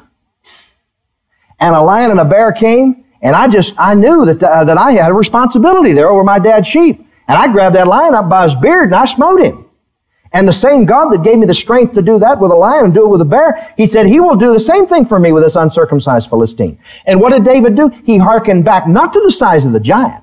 And a lion and a bear came, and I just, I knew that, uh, that I had a responsibility there over my dad's sheep. And I grabbed that lion up by his beard, and I smote him. And the same God that gave me the strength to do that with a lion and do it with a bear, he said, He will do the same thing for me with this uncircumcised Philistine. And what did David do? He hearkened back, not to the size of the giant.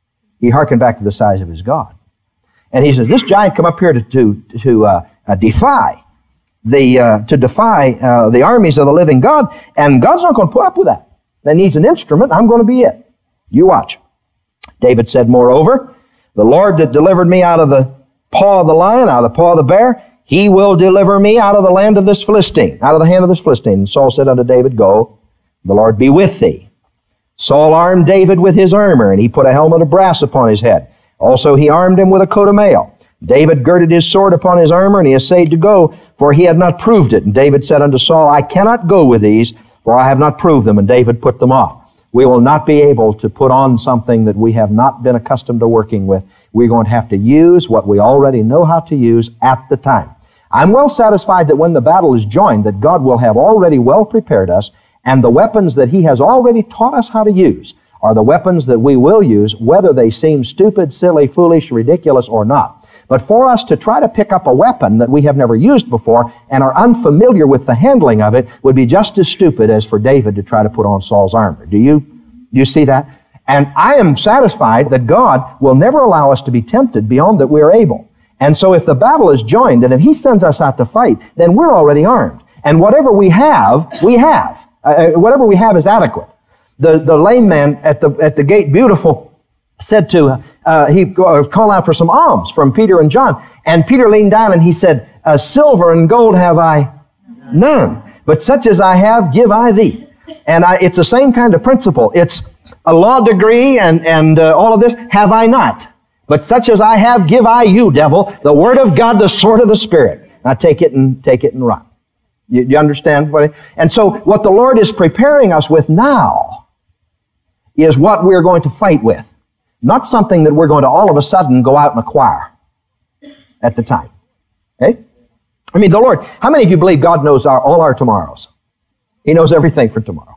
He hearkened back to the size of his God. And he says, this giant come up here to, to, to uh, uh, defy the uh, to defy uh, the armies of the living God, and God's not going to put up with that. That needs an instrument. I'm going to be it. You watch. David said, moreover, the Lord that delivered me out of the paw of the lion, out of the paw of the bear, He will deliver me out of the land of this Philistine, out of the hand of this Philistine. And Saul said unto David, Go, the Lord be with thee. Saul armed David with his armor, and he put a helmet of brass upon his head. Also he armed him with a coat of mail. David girded his sword upon his armor, and he essayed to go, for he had not proved it. And David said unto Saul, I cannot go with these, for I have not proved them. And David put them off. We will not be able to put on something that we have not been accustomed to working with. We're going to have to use what we already know how to use at the time. I'm well satisfied that when the battle is joined, that God will have already well prepared us, and the weapons that He has already taught us how to use are the weapons that we will use, whether they seem stupid, silly, foolish, ridiculous, or not. But for us to try to pick up a weapon that we have never used before and are unfamiliar with the handling of it would be just as stupid as for David to try to put on Saul's armor. Do you, do you see that? And I am satisfied that God will never allow us to be tempted beyond that we are able. And so if the battle is joined, and if He sends us out to fight, then we're already armed. And whatever we have, we have. Uh, whatever we have is adequate. The, the lame man at the, at the gate, beautiful, said to, uh, he uh, called out for some alms from Peter and John. And Peter leaned down and he said, uh, silver and gold have I none, but such as I have give I thee. And I, it's the same kind of principle. It's a law degree and, and uh, all of this have I not, but such as I have give I you, devil, the word of God, the sword of the Spirit. Now take it and take it and run. You, you understand? What I, and so what the Lord is preparing us with now is what we're going to fight with. Not something that we're going to all of a sudden go out and acquire at the time. Okay? I mean, the Lord, how many of you believe God knows our, all our tomorrows? He knows everything for tomorrow.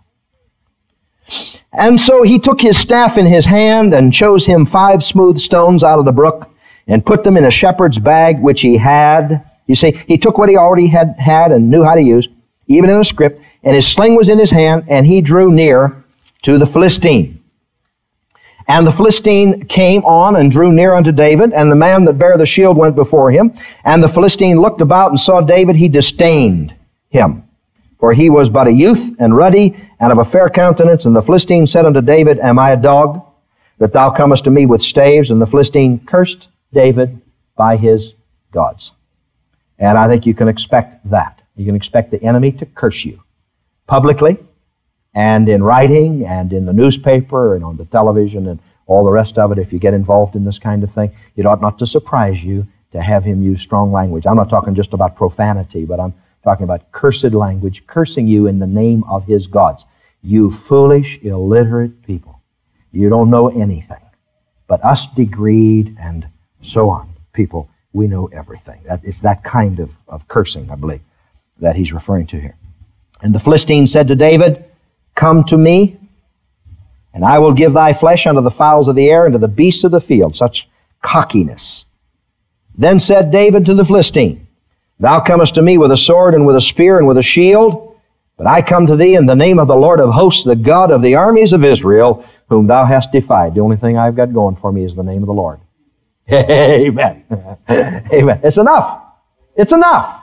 And so he took his staff in his hand and chose him five smooth stones out of the brook and put them in a shepherd's bag which he had. You see, he took what he already had, had and knew how to use, even in a script, and his sling was in his hand, and he drew near to the Philistine. And the Philistine came on and drew near unto David, and the man that bare the shield went before him. And the Philistine looked about and saw David, he disdained him. For he was but a youth and ruddy and of a fair countenance. And the Philistine said unto David, Am I a dog, that thou comest to me with staves? And the Philistine cursed David by his gods. And I think you can expect that. You can expect the enemy to curse you publicly, and in writing, and in the newspaper, and on the television, and all the rest of it. If you get involved in this kind of thing, it ought not to surprise you to have him use strong language. I'm not talking just about profanity, but I'm talking about cursed language, cursing you in the name of his gods. You foolish, illiterate people. You don't know anything. But us degreed and so on people, we know everything. That, it's that kind of, of cursing, I believe, that he's referring to here. And the Philistine said to David, Come to me, and I will give thy flesh unto the fowls of the air and to the beasts of the field. Such cockiness. Then said David to the Philistine, Thou comest to me with a sword and with a spear and with a shield, but I come to thee in the name of the Lord of hosts, the God of the armies of Israel, whom thou hast defied. The only thing I've got going for me is the name of the Lord. Amen. Amen. It's enough. It's enough.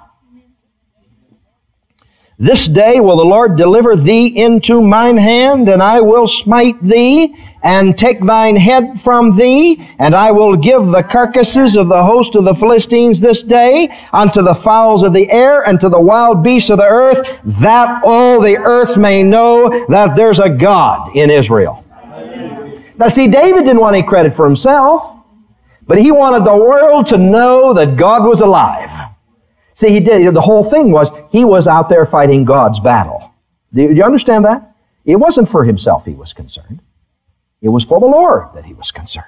This day will the Lord deliver thee into mine hand, and I will smite thee, and take thine head from thee, and I will give the carcasses of the host of the Philistines this day unto the fowls of the air and to the wild beasts of the earth, that all the earth may know that there's a God in Israel. Now see, David didn't want any credit for himself, but he wanted the world to know that God was alive. See, he did. The whole thing was he was out there fighting God's battle. Do you understand that? It wasn't for himself he was concerned. It was for the Lord that he was concerned.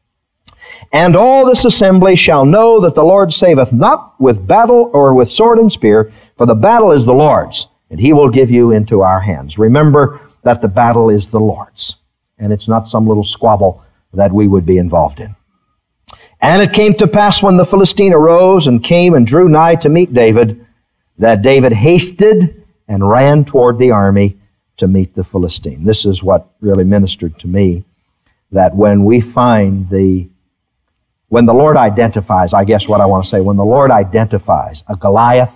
And all this assembly shall know that the Lord saveth not with battle or with sword and spear, for the battle is the Lord's, and he will give you into our hands. Remember that the battle is the Lord's, and it's not some little squabble that we would be involved in. And it came to pass when the Philistine arose and came and drew nigh to meet David, that David hasted and ran toward the army to meet the Philistine. This is what really ministered to me, that when we find the, when the Lord identifies, I guess what I want to say, when the Lord identifies a Goliath,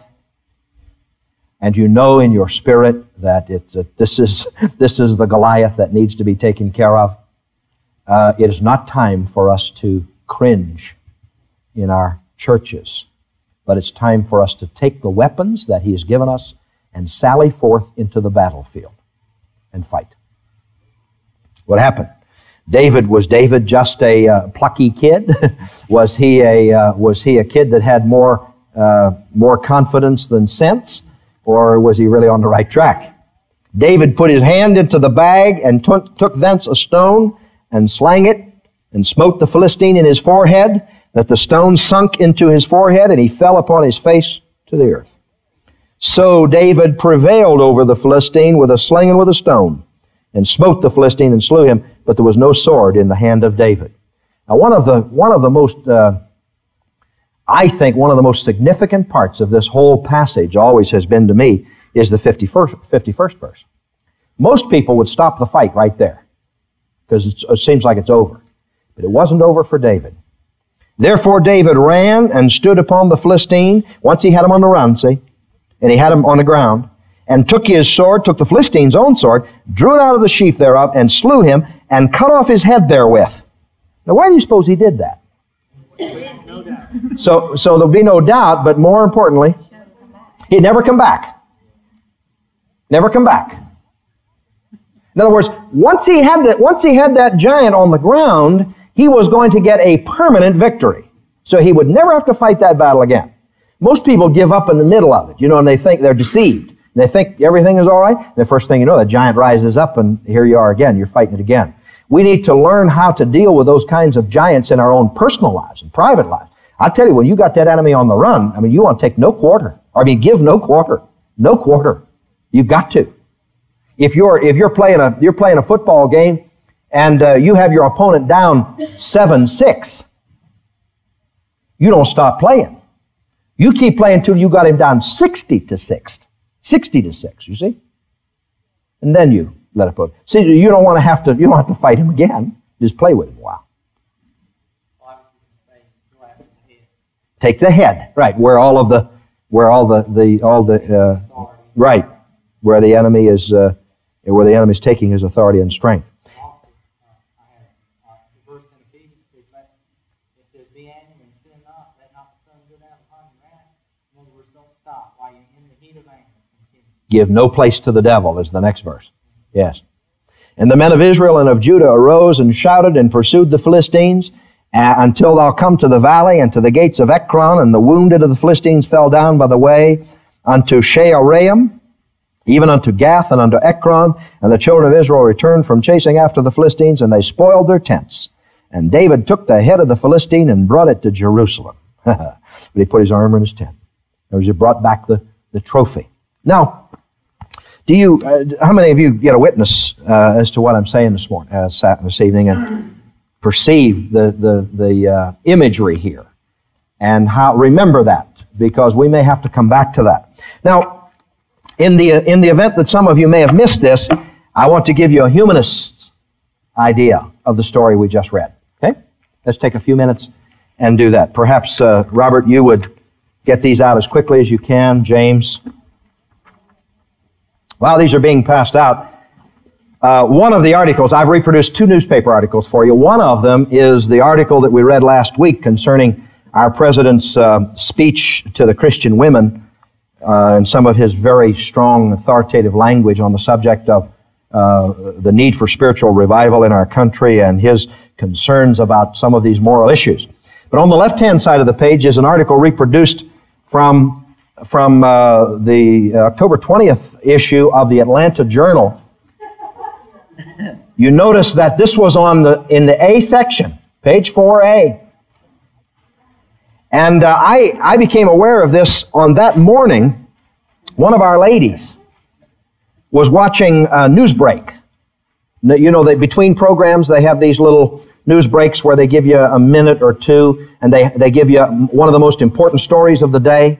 and you know in your spirit that it's, that this is, this is the Goliath that needs to be taken care of, uh, it is not time for us to cringe in our churches, but it's time for us to take the weapons that he has given us and sally forth into the battlefield and fight. What happened? David, was David just a uh, plucky kid? was he a uh, was he a kid that had more uh, more confidence than sense, or was he really on the right track? David put his hand into the bag and t- took thence a stone and slang it, and smote the Philistine in his forehead, that the stone sunk into his forehead, and he fell upon his face to the earth. So David prevailed over the Philistine with a sling and with a stone, and smote the Philistine and slew him, but there was no sword in the hand of David. Now one of the, one of the most, uh, I think one of the most significant parts of this whole passage always has been to me, is the fifty-first, fifty-first verse. Most people would stop the fight right there, because it seems like it's over. But it wasn't over for David. Therefore David ran and stood upon the Philistine. Once he had him on the run, see? And he had him on the ground. And took his sword, took the Philistine's own sword, drew it out of the sheath thereof, and slew him, and cut off his head therewith. Now why do you suppose he did that? No doubt. So, so there'll be no doubt, but more importantly, he'd never come back. Never come back. In other words, once he had that, once he had that giant on the ground, he was going to get a permanent victory. So he would never have to fight that battle again. Most people give up in the middle of it, you know, and they think they're deceived. And they think everything is all right. And the first thing you know, the giant rises up and here you are again. You're fighting it again. We need to learn how to deal with those kinds of giants in our own personal lives and private lives. I tell you, when you got that enemy on the run, I mean, you want to take no quarter. I mean, give no quarter. No quarter. You've got to. If you're, if you're playing a, you're playing a football game and uh, you have your opponent down seven six, you don't stop playing. You keep playing till you got him down sixty to six. sixty to six, you see? And then you let it go. See, you don't want to have to, you don't have to fight him again. Just play with him a while. Take the head, right, where all of the, where all the, the all the, uh, right, where the enemy is, uh, where the enemy is taking his authority and strength. Give no place to the devil is the next verse. Yes. And the men of Israel and of Judah arose and shouted and pursued the Philistines uh, until thou come to the valley and to the gates of Ekron, and the wounded of the Philistines fell down by the way unto Shaaraim, even unto Gath and unto Ekron, and the children of Israel returned from chasing after the Philistines, and they spoiled their tents. And David took the head of the Philistine and brought it to Jerusalem. But he put his armor in his tent. In other words, he brought back the, the trophy. Now, do you? Uh, how many of you get a witness uh, as to what I'm saying this morning, uh, this evening, and perceive the the the uh, imagery here, and how? Remember that because we may have to come back to that. Now, in the, in the event that some of you may have missed this, I want to give you a humanist's idea of the story we just read. Okay? Let's take a few minutes and do that. Perhaps, uh, Robert, you would get these out as quickly as you can. James. While these are being passed out, uh, one of the articles, I've reproduced two newspaper articles for you. One of them is the article that we read last week concerning our president's uh, speech to the Christian women uh, and some of his very strong, authoritative language on the subject of uh, the need for spiritual revival in our country and his concerns about some of these moral issues. But on the left-hand side of the page is an article reproduced from, from uh, the October twentieth issue of the Atlanta Journal. You notice that this was on the in the A section, page four A. And uh, I, I became aware of this on that morning. One of our ladies was watching uh, Newsbreak. You know, they, between programs, they have these little news breaks where they give you a minute or two, and they, they give you one of the most important stories of the day.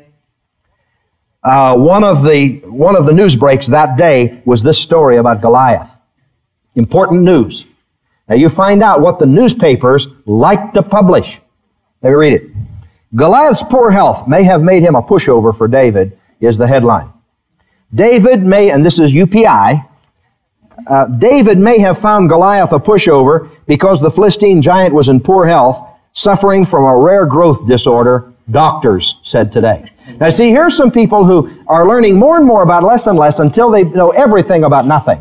Uh, one of the one of the news breaks that day was this story about Goliath. Important news. Now you find out what the newspapers like to publish. Let me read it. Goliath's poor health may have made him a pushover for David, is the headline. David may, and this is U P I, uh, David may have found Goliath a pushover because the Philistine giant was in poor health, suffering from a rare growth disorder, doctors said today. Now see, here's some people who are learning more and more about less and less until they know everything about nothing.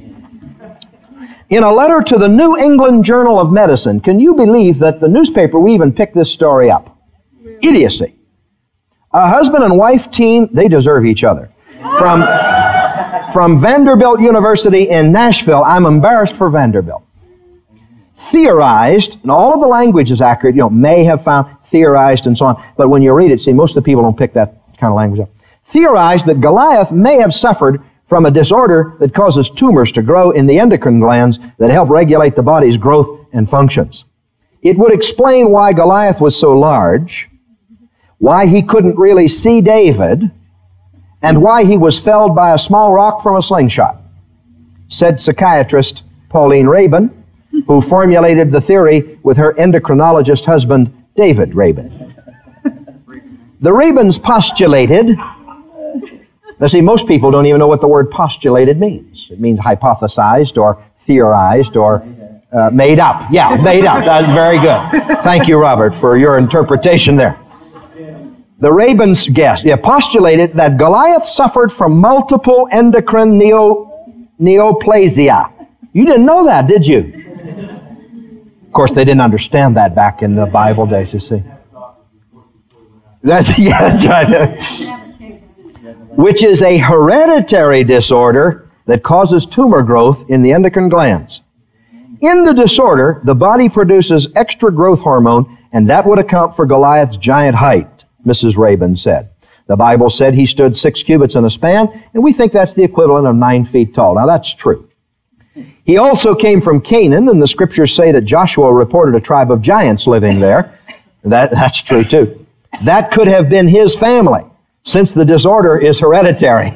In a letter to the New England Journal of Medicine, can you believe that the newspaper would even pick this story up? Idiocy. A husband and wife team, they deserve each other. From, from Vanderbilt University in Nashville, I'm embarrassed for Vanderbilt. Theorized, and all of the language is accurate, you know, may have found, theorized, and so on. But when you read it, see, most of the people don't pick that kind of language up. Theorized that Goliath may have suffered from a disorder that causes tumors to grow in the endocrine glands that help regulate the body's growth and functions. It would explain why Goliath was so large, why he couldn't really see David, and why he was felled by a small rock from a slingshot, said psychiatrist Pauline Rabin, who formulated the theory with her endocrinologist husband, David Rabin. The Rabins postulated. Now see, most people don't even know what the word postulated means. It means hypothesized or theorized or uh, made up. Yeah, made up. That's very good. Thank you, Robert, for your interpretation there. The Rabins guessed, yeah, postulated that Goliath suffered from multiple endocrine neo, neoplasia. You didn't know that, did you? Of course, they didn't understand that back in the Bible days, you see. That's, yeah, that's right. Which is a hereditary disorder that causes tumor growth in the endocrine glands. In the disorder, the body produces extra growth hormone, and that would account for Goliath's giant height, Missus Rabin said. The Bible said he stood six cubits in a span, and we think that's the equivalent of nine feet tall. Now, that's true. He also came from Canaan, and the Scriptures say that Joshua reported a tribe of giants living there. That, that's true, too. That could have been his family, since the disorder is hereditary.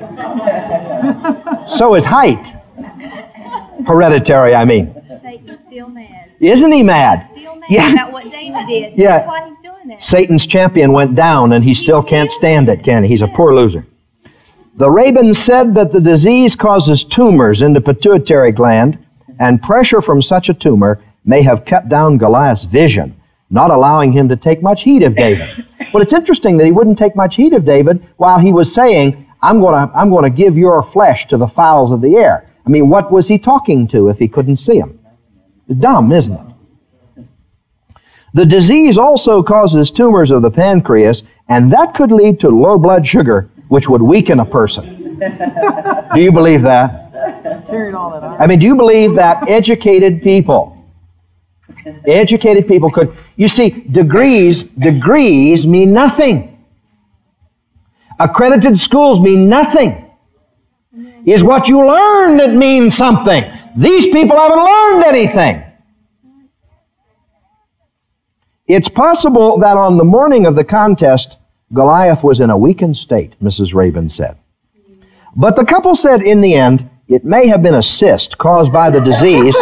So is height. Hereditary, I mean. Satan's still mad. Isn't he mad? Still mad Yeah. about what David did. Yeah. That's why he's doing that. Satan's champion went down, and he still can't stand it, can he? He's a poor loser. The Rabin said that the disease causes tumors in the pituitary gland, and pressure from such a tumor may have cut down Goliath's vision, not allowing him to take much heed of David. But it's interesting that he wouldn't take much heed of David while he was saying, I'm going to I'm going to give your flesh to the fowls of the air. I mean, what was he talking to if he couldn't see him? Dumb, isn't it? The disease also causes tumors of the pancreas, and that could lead to low blood sugar, which would weaken a person. Do you believe that? I mean, do you believe that educated people, educated people could, you see, degrees, degrees mean nothing. Accredited schools mean nothing. It's what you learn that means something. These people haven't learned anything. It's possible that on the morning of the contest, Goliath was in a weakened state, Missus Rabin said. But the couple said in the end, it may have been a cyst caused by the disease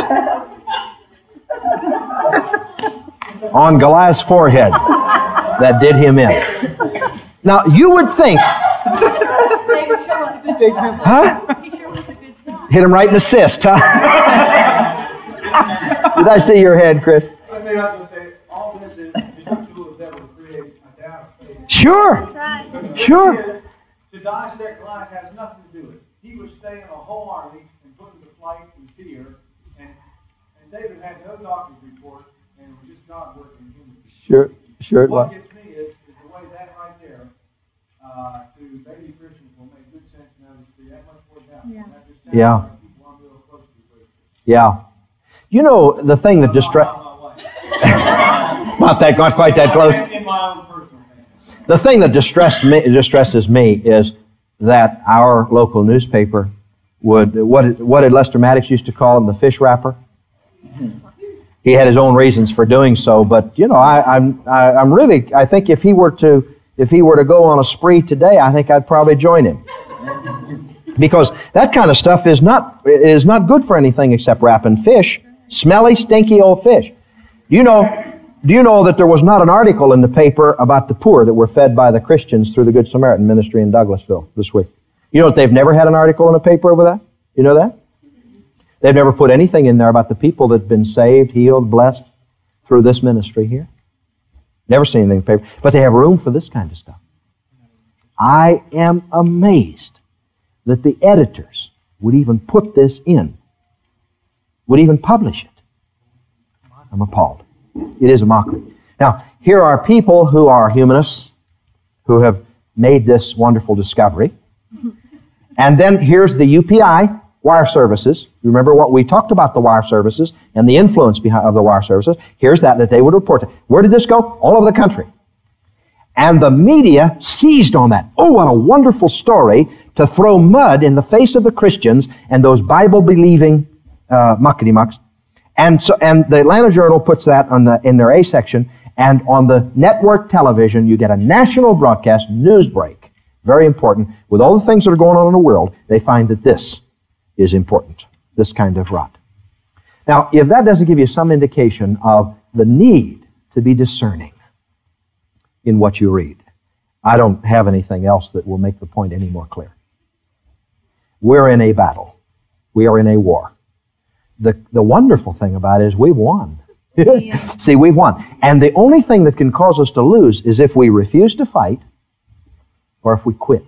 on Goliath's forehead that did him in. Now, you would think, huh? Hit him right in the cyst, huh? Did I see your head, Chris? I mean, I was going to say, all this is, is the tools that will create a doubt. Sure, sure. To dissect life has nothing to do with it. He was staying a whole army and put them to flight in fear, and, and David had no doctor's report, and it was just God working in human. Sure, sure it What was. gets me is, is the way that right there, uh, to baby Christians will make good sense now to see that much more doubt. Yeah. That just Yeah. sounds like people I'm real close to. Yeah. You know, the thing that distress... Not that, not quite that close. In my own personal family. The thing that distressed me, distresses me is that our local newspaper would, what, what did Lester Maddox used to call him, the fish wrapper? He had his own reasons for doing so, but you know, I, I'm, I, I'm really, I think if he were to, if he were to go on a spree today, I think I'd probably join him. Because that kind of stuff is not, is not good for anything except wrapping fish. Smelly, stinky old fish. You know, do you know that there was not an article in the paper about the poor that were fed by the Christians through the Good Samaritan ministry in Douglasville this week? You know that they've never had an article in the paper over that? You know that? They've never put anything in there about the people that have been saved, healed, blessed through this ministry here. Never seen anything in the paper. But they have room for this kind of stuff. I am amazed that the editors would even put this in, would even publish it. I'm appalled. It is a mockery. Now, here are people who are humanists who have made this wonderful discovery. And then here's the U P I wire services. You remember what we talked about, the wire services and the influence behind of the wire services. Here's that that they would report. Where did this go? All over the country. And the media seized on that. Oh, what a wonderful story to throw mud in the face of the Christians and those Bible-believing uh, muckety-mucks. And so, and the Atlanta Journal puts that on the, in their A section, and on the network television, you get a national broadcast news break. Very important. With all the things that are going on in the world, they find that this is important, this kind of rot. Now, if that doesn't give you some indication of the need to be discerning in what you read, I don't have anything else that will make the point any more clear. We're in a battle. We are in a war. The, the wonderful thing about it is we've won. Yeah. See, we've won. And the only thing that can cause us to lose is if we refuse to fight or if we quit.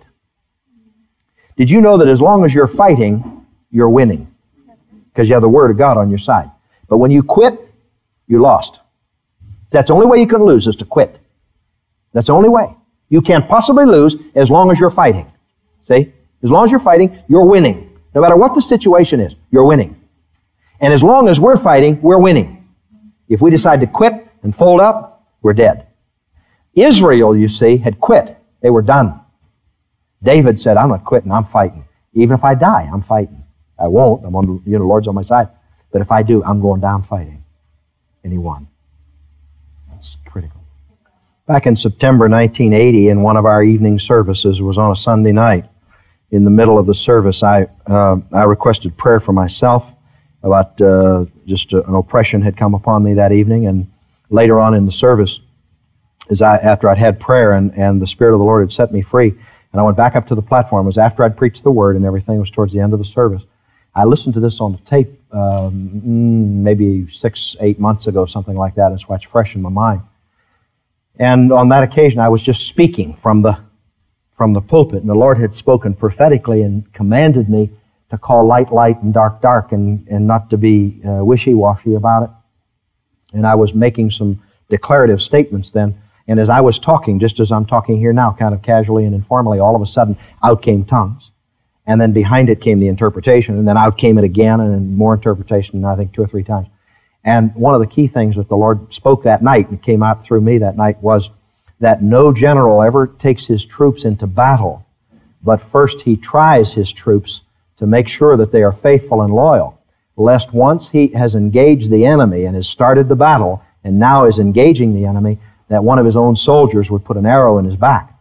Did you know that as long as you're fighting, you're winning? Because you have the Word of God on your side. But when you quit, you lost. That's the only way you can lose is to quit. That's the only way. You can't possibly lose as long as you're fighting. See? As long as you're fighting, you're winning. No matter what the situation is, you're winning. And as long as we're fighting, we're winning. If we decide to quit and fold up, we're dead. Israel, you see, had quit. They were done. David said, I'm not quitting, I'm fighting. Even if I die, I'm fighting. I won't. I'm on, you know, the Lord's on my side. But if I do, I'm going down fighting. And he won. That's critical. Back in September nineteen eighty, in one of our evening services, it was on a Sunday night. In the middle of the service, I uh, I requested prayer for myself about uh, just uh, an oppression had come upon me that evening. And later on in the service, as I after I'd had prayer and, and the Spirit of the Lord had set me free, and I went back up to the platform. It was after I'd preached the Word and everything. It was towards the end of the service. I listened to this on the tape um, maybe six, eight months ago, something like that. It's why it's fresh in my mind. And on that occasion, I was just speaking from the from the pulpit, and the Lord had spoken prophetically and commanded me to call light, light, and dark, dark, and, and not to be uh, wishy-washy about it. And I was making some declarative statements then. And as I was talking, just as I'm talking here now, kind of casually and informally, all of a sudden, out came tongues. And then behind it came the interpretation, and then out came it again, and then more interpretation, I think two or three times. And one of the key things that the Lord spoke that night, and came out through me that night, was that no general ever takes his troops into battle, but first he tries his troops to make sure that they are faithful and loyal, lest once he has engaged the enemy and has started the battle, and now is engaging the enemy, that one of his own soldiers would put an arrow in his back.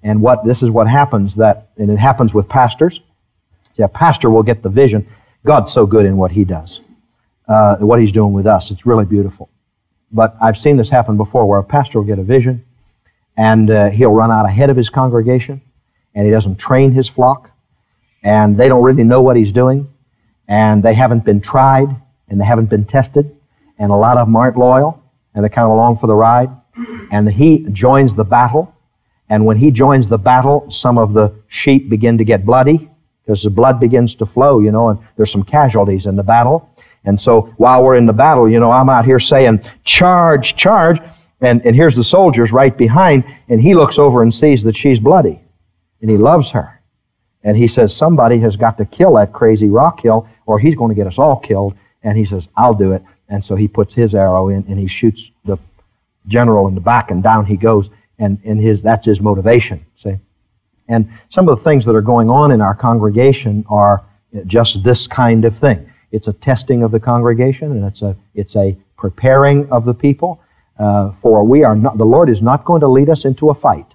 And what this is what happens, that, and it happens with pastors. See, a pastor will get the vision. God's so good in what He does, uh, what He's doing with us. It's really beautiful. But I've seen this happen before, where a pastor will get a vision, and uh, he'll run out ahead of his congregation, and he doesn't train his flock, and they don't really know what he's doing, and they haven't been tried, and they haven't been tested, and a lot of them aren't loyal, and they're kind of along for the ride, and he joins the battle, and when he joins the battle, some of the sheep begin to get bloody, because the blood begins to flow, you know, and there's some casualties in the battle. And so while we're in the battle, you know, I'm out here saying, charge, charge, and, and here's the soldiers right behind, and he looks over and sees that she's bloody, and he loves her. And he says, somebody has got to kill that crazy Rockhill, or he's going to get us all killed. And he says, I'll do it. And so he puts his arrow in, and he shoots the general in the back, and down he goes, and, and his that's his motivation, see? And some of the things that are going on in our congregation are just this kind of thing. It's a testing of the congregation, and it's a it's a preparing of the people. Uh, for we are not, the Lord is not going to lead us into a fight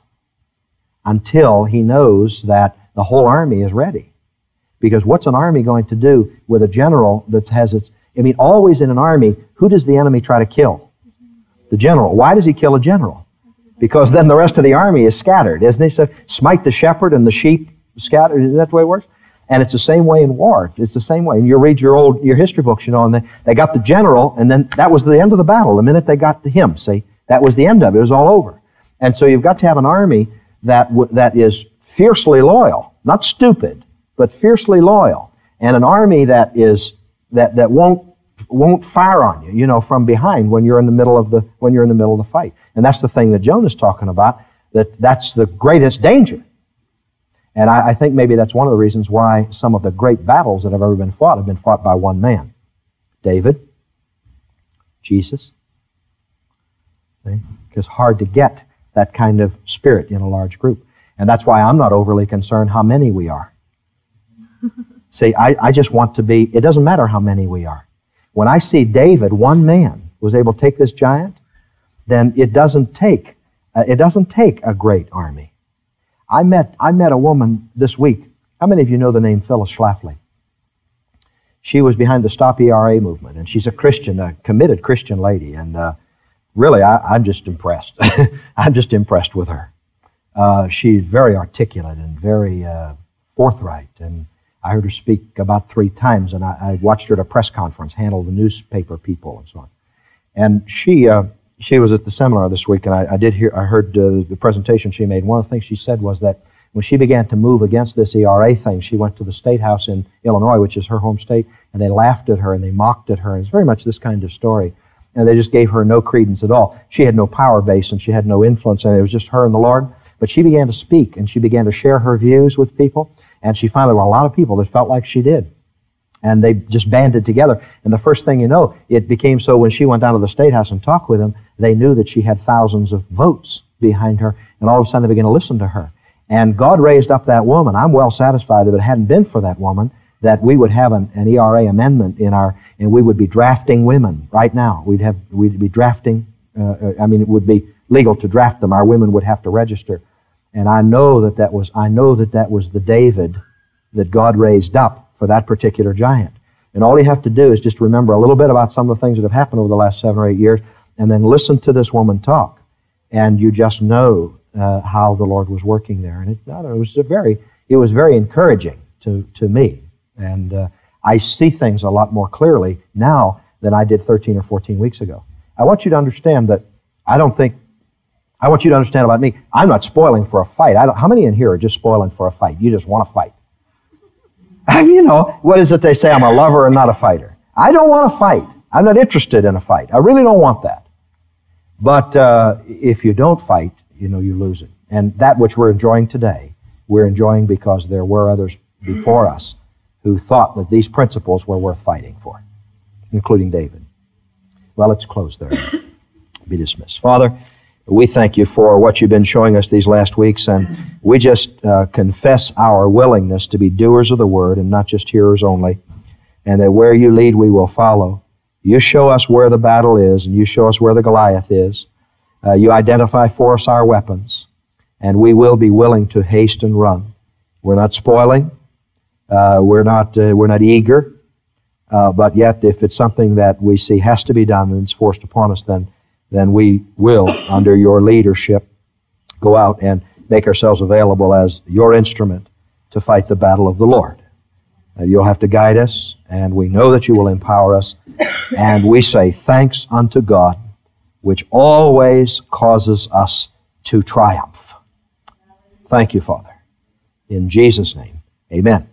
until He knows that the whole army is ready. Because what's an army going to do with a general that has its? I mean, always in an army, who does the enemy try to kill? The general. Why does he kill a general? Because then the rest of the army is scattered, isn't he? So smite the shepherd and the sheep scattered. Is that the way it works? And it's the same way in war. It's the same way. And you read your old your history books, you know, and they, they got the general, and then that was the end of the battle. The minute they got to him, see, that was the end of it. It was all over. And so you've got to have an army that w- that is fiercely loyal, not stupid, but fiercely loyal, and an army that is that that won't won't fire on you, you know, from behind when you're in the middle of the when you're in the middle of the fight. And that's the thing that Jonah's talking about. That that's the greatest danger. And I, I think maybe that's one of the reasons why some of the great battles that have ever been fought have been fought by one man. David, Jesus. See? It's hard to get that kind of spirit in a large group. And that's why I'm not overly concerned how many we are. See, I, I just want to be, it doesn't matter how many we are. When I see David, one man, was able to take this giant, then it doesn't take, uh, it doesn't take a great army. I met I met a woman this week. How many of you know the name Phyllis Schlafly? She was behind the Stop E R A movement, and she's a Christian, a committed Christian lady, and uh, really, I, I'm just impressed. I'm just impressed with her. Uh, she's very articulate and very uh, forthright, and I heard her speak about three times, and I, I watched her at a press conference, handle the newspaper people and so on. And she uh, she was at the seminar this week, and I, I did hear, I heard uh, the presentation she made. One of the things she said was that when she began to move against this E R A thing, she went to the State House in Illinois, which is her home state, and they laughed at her and they mocked at her. And it's very much this kind of story. And they just gave her no credence at all. She had no power base and she had no influence, and it was just her and the Lord. But she began to speak, and she began to share her views with people, and she found there were a lot of people that felt like she did. And they just banded together. And the first thing you know, it became so when she went down to the State House and talked with them, they knew that she had thousands of votes behind her, and all of a sudden they began to listen to her. And God raised up that woman. I'm well satisfied that if it hadn't been for that woman, that we would have an, an E R A amendment in our, and we would be drafting women right now. We'd have, we'd be drafting, uh, I mean, it would be legal to draft them. Our women would have to register. And I know that that was, I know that that was the David that God raised up for that particular giant. And all you have to do is just remember a little bit about some of the things that have happened over the last seven or eight years, and then listen to this woman talk, and you just know uh, how the Lord was working there. And it, I don't know, it was a very, it was very encouraging to to me, and uh, I see things a lot more clearly now than I did thirteen or fourteen weeks ago. I want you to understand that I don't think. I want you to understand about me. I'm not spoiling for a fight. I don't, how many in here are just spoiling for a fight? You just want to fight. You know, what is it they say? I'm a lover and not a fighter. I don't want to fight. I'm not interested in a fight. I really don't want that. But uh, if you don't fight, you know, you lose it. And that which we're enjoying today, we're enjoying because there were others before us who thought that these principles were worth fighting for, including David. Well, let's close there. Be dismissed. Father, we thank you for what you've been showing us these last weeks, and we just uh, confess our willingness to be doers of the word and not just hearers only, and that where you lead, we will follow. You show us where the battle is, and you show us where the Goliath is. Uh, you identify for us our weapons, and we will be willing to haste and run. We're not spoiling. Uh, we're not uh, we're not eager. Uh, but yet, if it's something that we see has to be done and it's forced upon us, then then we will, under your leadership, go out and make ourselves available as your instrument to fight the battle of the Lord. Uh, you'll have to guide us, and we know that you will empower us. And we say thanks unto God, which always causes us to triumph. Thank you, Father. In Jesus' name, amen.